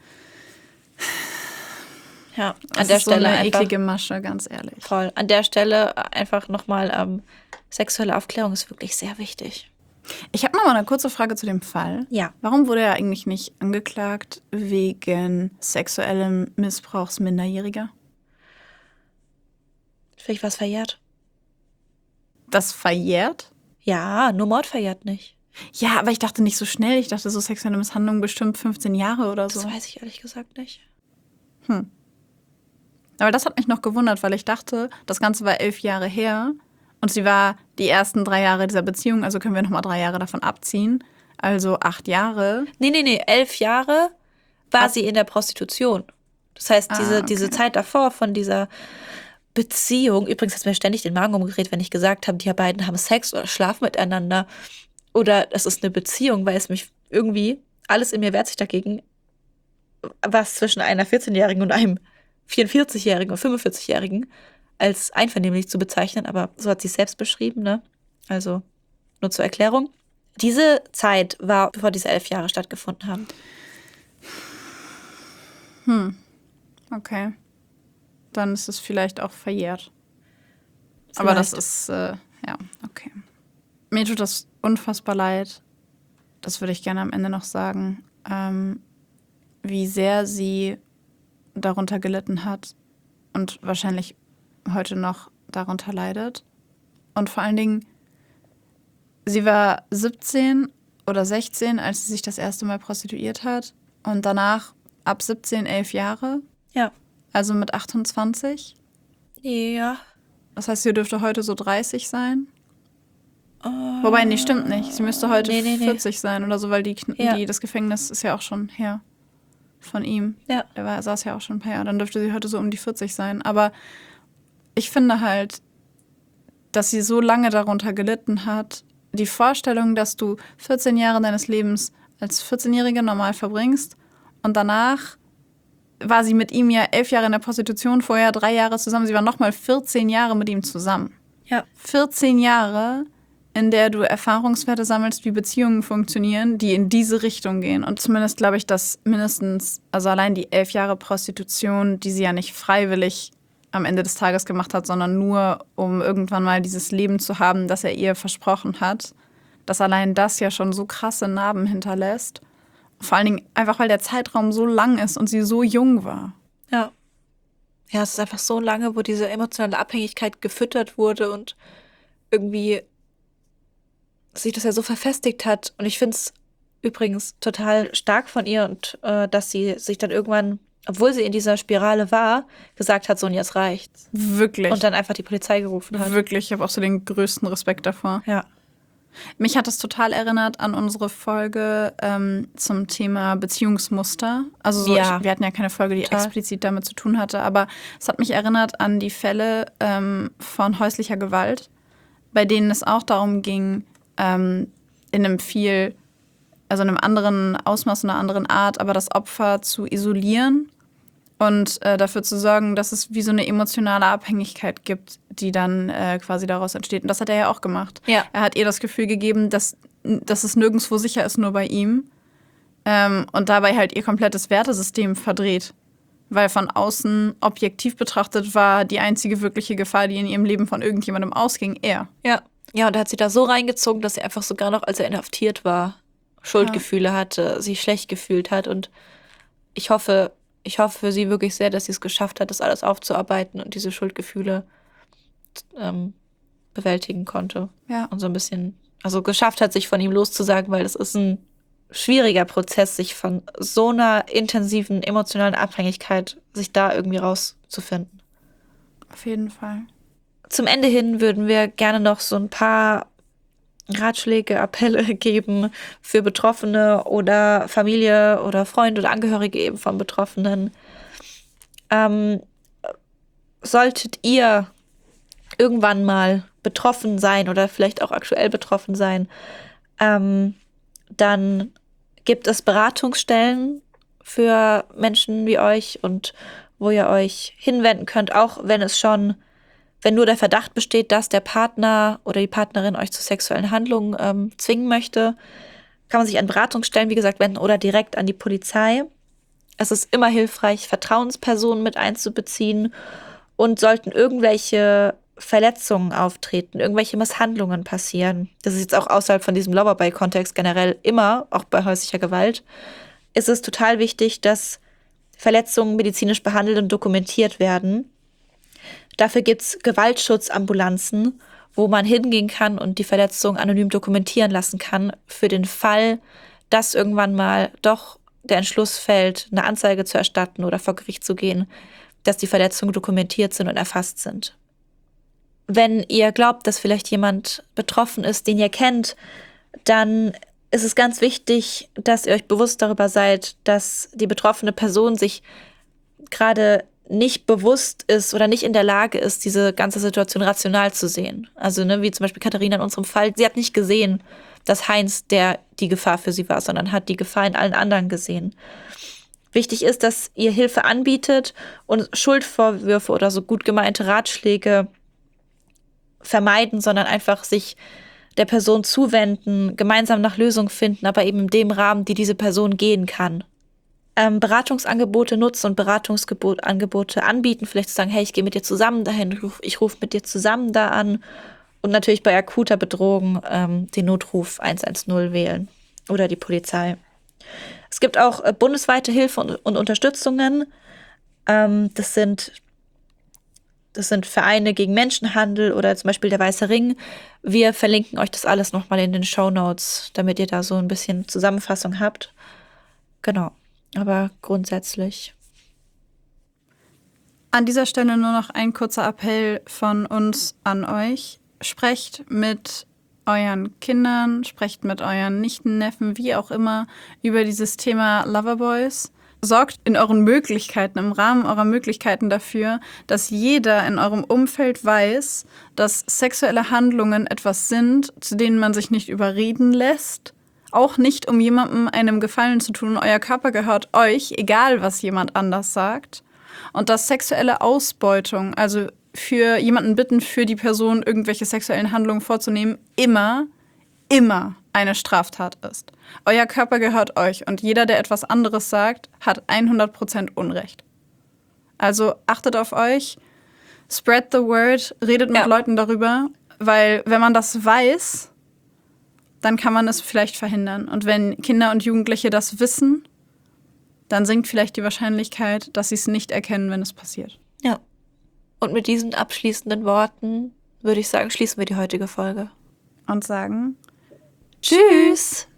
ja, an der Stelle so eine eklige Masche, ganz ehrlich. Voll. An der Stelle einfach nochmal, sexuelle Aufklärung ist wirklich sehr wichtig. Ich habe noch mal eine kurze Frage zu dem Fall. Ja. Warum wurde er eigentlich nicht angeklagt wegen sexuellem Missbrauchs Minderjähriger? Vielleicht war es verjährt. Das verjährt? Ja, nur Mord verjährt nicht. Ja, aber ich dachte nicht so schnell. Ich dachte, so sexuelle Misshandlung bestimmt 15 Jahre oder so. Das weiß ich ehrlich gesagt nicht. Aber das hat mich noch gewundert, weil ich dachte, das Ganze war 11 Jahre her. Und sie war die ersten 3 Jahre dieser Beziehung, also können wir noch mal 3 Jahre davon abziehen. Also 8 Jahre. Nee, 11 Jahre war sie in der Prostitution. Das heißt, diese Zeit davor von dieser Beziehung, übrigens hat es mir ständig den Magen umgedreht, wenn ich gesagt habe, die beiden haben Sex oder schlafen miteinander oder es ist eine Beziehung, weil es mich irgendwie, alles in mir wehrt sich dagegen, was zwischen einer 14-Jährigen und einem 44-Jährigen oder 45-Jährigen als einvernehmlich zu bezeichnen, aber so hat sie es selbst beschrieben, ne? Also nur zur Erklärung. Diese Zeit war, bevor diese 11 Jahre stattgefunden haben. Okay. Dann ist es vielleicht auch verjährt. Vielleicht. Aber das ist, okay. Mir tut das unfassbar leid. Das würde ich gerne am Ende noch sagen. Wie sehr sie darunter gelitten hat und wahrscheinlich heute noch darunter leidet. Und vor allen Dingen, sie war 17 oder 16, als sie sich das erste Mal prostituiert hat. Und danach ab 17, 11 Jahre. Ja. also mit 28. Ja. Das heißt, sie dürfte heute so 30 sein. Wobei, nee, stimmt nicht. Sie müsste heute 40 sein oder so, weil das Gefängnis ist ja auch schon her von ihm. Ja. Saß ja auch schon ein paar Jahre. Dann dürfte sie heute so um die 40 sein. Aber ich finde halt, dass sie so lange darunter gelitten hat. Die Vorstellung, dass du 14 Jahre deines Lebens als 14-Jährige normal verbringst und danach war sie mit ihm ja 11 Jahre in der Prostitution, vorher 3 Jahre zusammen. Sie war nochmal 14 Jahre mit ihm zusammen. Ja. 14 Jahre, in der du Erfahrungswerte sammelst, wie Beziehungen funktionieren, die in diese Richtung gehen. Und zumindest glaube ich, dass mindestens, also allein die 11 Jahre Prostitution, die sie ja nicht freiwillig am Ende des Tages gemacht hat, sondern nur, um irgendwann mal dieses Leben zu haben, das er ihr versprochen hat, dass allein das ja schon so krasse Narben hinterlässt. Vor allen Dingen einfach, weil der Zeitraum so lang ist und sie so jung war. Ja. Ja, es ist einfach so lange, wo diese emotionale Abhängigkeit gefüttert wurde und irgendwie sich das ja so verfestigt hat. Und ich finde es übrigens total stark von ihr und dass sie sich dann irgendwann, obwohl sie in dieser Spirale war, gesagt hat, so, und jetzt reicht's. Wirklich. Und dann einfach die Polizei gerufen hat. Wirklich, ich habe auch so den größten Respekt davor. Ja. Mich hat es total erinnert an unsere Folge zum Thema Beziehungsmuster. Also so, Ja. wir hatten ja keine Folge, die Total. explizit damit zu tun hatte, aber es hat mich erinnert an die Fälle von häuslicher Gewalt, bei denen es auch darum ging, in einem anderen Ausmaß, einer anderen Art, aber das Opfer zu isolieren und dafür zu sorgen, dass es wie so eine emotionale Abhängigkeit gibt, die dann quasi daraus entsteht. Und das hat er ja auch gemacht. Ja. Er hat ihr das Gefühl gegeben, dass es nirgendwo sicher ist, nur bei ihm. Und dabei halt ihr komplettes Wertesystem verdreht. Weil von außen objektiv betrachtet war die einzige wirkliche Gefahr, die in ihrem Leben von irgendjemandem ausging, er. Ja. Ja, und er hat sie da so reingezogen, dass sie einfach sogar noch, als er inhaftiert war, Schuldgefühle hatte, sich schlecht gefühlt hat. Und ich hoffe für sie wirklich sehr, dass sie es geschafft hat, das alles aufzuarbeiten und diese Schuldgefühle bewältigen konnte. Ja. Und so ein bisschen, also geschafft hat, sich von ihm loszusagen, weil es ist ein schwieriger Prozess, sich von so einer intensiven emotionalen Abhängigkeit, sich da irgendwie rauszufinden. Auf jeden Fall. Zum Ende hin würden wir gerne noch so ein paar Ratschläge, Appelle geben für Betroffene oder Familie oder Freunde oder Angehörige eben von Betroffenen. Solltet ihr irgendwann mal betroffen sein oder vielleicht auch aktuell betroffen sein, dann gibt es Beratungsstellen für Menschen wie euch und wo ihr euch hinwenden könnt, auch wenn nur der Verdacht besteht, dass der Partner oder die Partnerin euch zu sexuellen Handlungen zwingen möchte, kann man sich an Beratungsstellen, wie gesagt, wenden oder direkt an die Polizei. Es ist immer hilfreich, Vertrauenspersonen mit einzubeziehen, und sollten irgendwelche Verletzungen auftreten, irgendwelche Misshandlungen passieren, das ist jetzt auch außerhalb von diesem Loverboy-Kontext generell immer, auch bei häuslicher Gewalt, ist es total wichtig, dass Verletzungen medizinisch behandelt und dokumentiert werden. Dafür gibt es Gewaltschutzambulanzen, wo man hingehen kann und die Verletzung anonym dokumentieren lassen kann, für den Fall, dass irgendwann mal doch der Entschluss fällt, eine Anzeige zu erstatten oder vor Gericht zu gehen, dass die Verletzungen dokumentiert sind und erfasst sind. Wenn ihr glaubt, dass vielleicht jemand betroffen ist, den ihr kennt, dann ist es ganz wichtig, dass ihr euch bewusst darüber seid, dass die betroffene Person sich gerade nicht bewusst ist oder nicht in der Lage ist, diese ganze Situation rational zu sehen. Also wie zum Beispiel Katharina in unserem Fall, sie hat nicht gesehen, dass Heinz die Gefahr für sie war, sondern hat die Gefahr in allen anderen gesehen. Wichtig ist, dass ihr Hilfe anbietet und Schuldvorwürfe oder so gut gemeinte Ratschläge vermeiden, sondern einfach sich der Person zuwenden, gemeinsam nach Lösungen finden, aber eben in dem Rahmen, die diese Person gehen kann. Beratungsangebote nutzen und Beratungsangebote anbieten, vielleicht zu sagen, hey, ich gehe mit dir zusammen dahin, ich rufe mit dir zusammen da an, und natürlich bei akuter Bedrohung den Notruf 110 wählen oder die Polizei. Es gibt auch bundesweite Hilfe und Unterstützungen. Das sind Vereine gegen Menschenhandel oder zum Beispiel der Weiße Ring. Wir verlinken euch das alles nochmal in den Shownotes, damit ihr da so ein bisschen Zusammenfassung habt. Genau. Aber grundsätzlich. An dieser Stelle nur noch ein kurzer Appell von uns an euch. Sprecht mit euren Kindern, sprecht mit euren Nichten, Neffen, wie auch immer, über dieses Thema Loverboys. Sorgt in euren Möglichkeiten, im Rahmen eurer Möglichkeiten dafür, dass jeder in eurem Umfeld weiß, dass sexuelle Handlungen etwas sind, zu denen man sich nicht überreden lässt. Auch nicht, um jemandem einen Gefallen zu tun. Euer Körper gehört euch, egal was jemand anders sagt. Und dass sexuelle Ausbeutung, also für jemanden bitten, für die Person irgendwelche sexuellen Handlungen vorzunehmen, immer eine Straftat ist. Euer Körper gehört euch und jeder, der etwas anderes sagt, hat 100% Unrecht. Also achtet auf euch, spread the word, redet mit Leuten darüber, weil wenn man das weiß, dann kann man es vielleicht verhindern. Und wenn Kinder und Jugendliche das wissen, dann sinkt vielleicht die Wahrscheinlichkeit, dass sie es nicht erkennen, wenn es passiert. Ja. Und mit diesen abschließenden Worten würde ich sagen, schließen wir die heutige Folge. Und sagen Tschüss!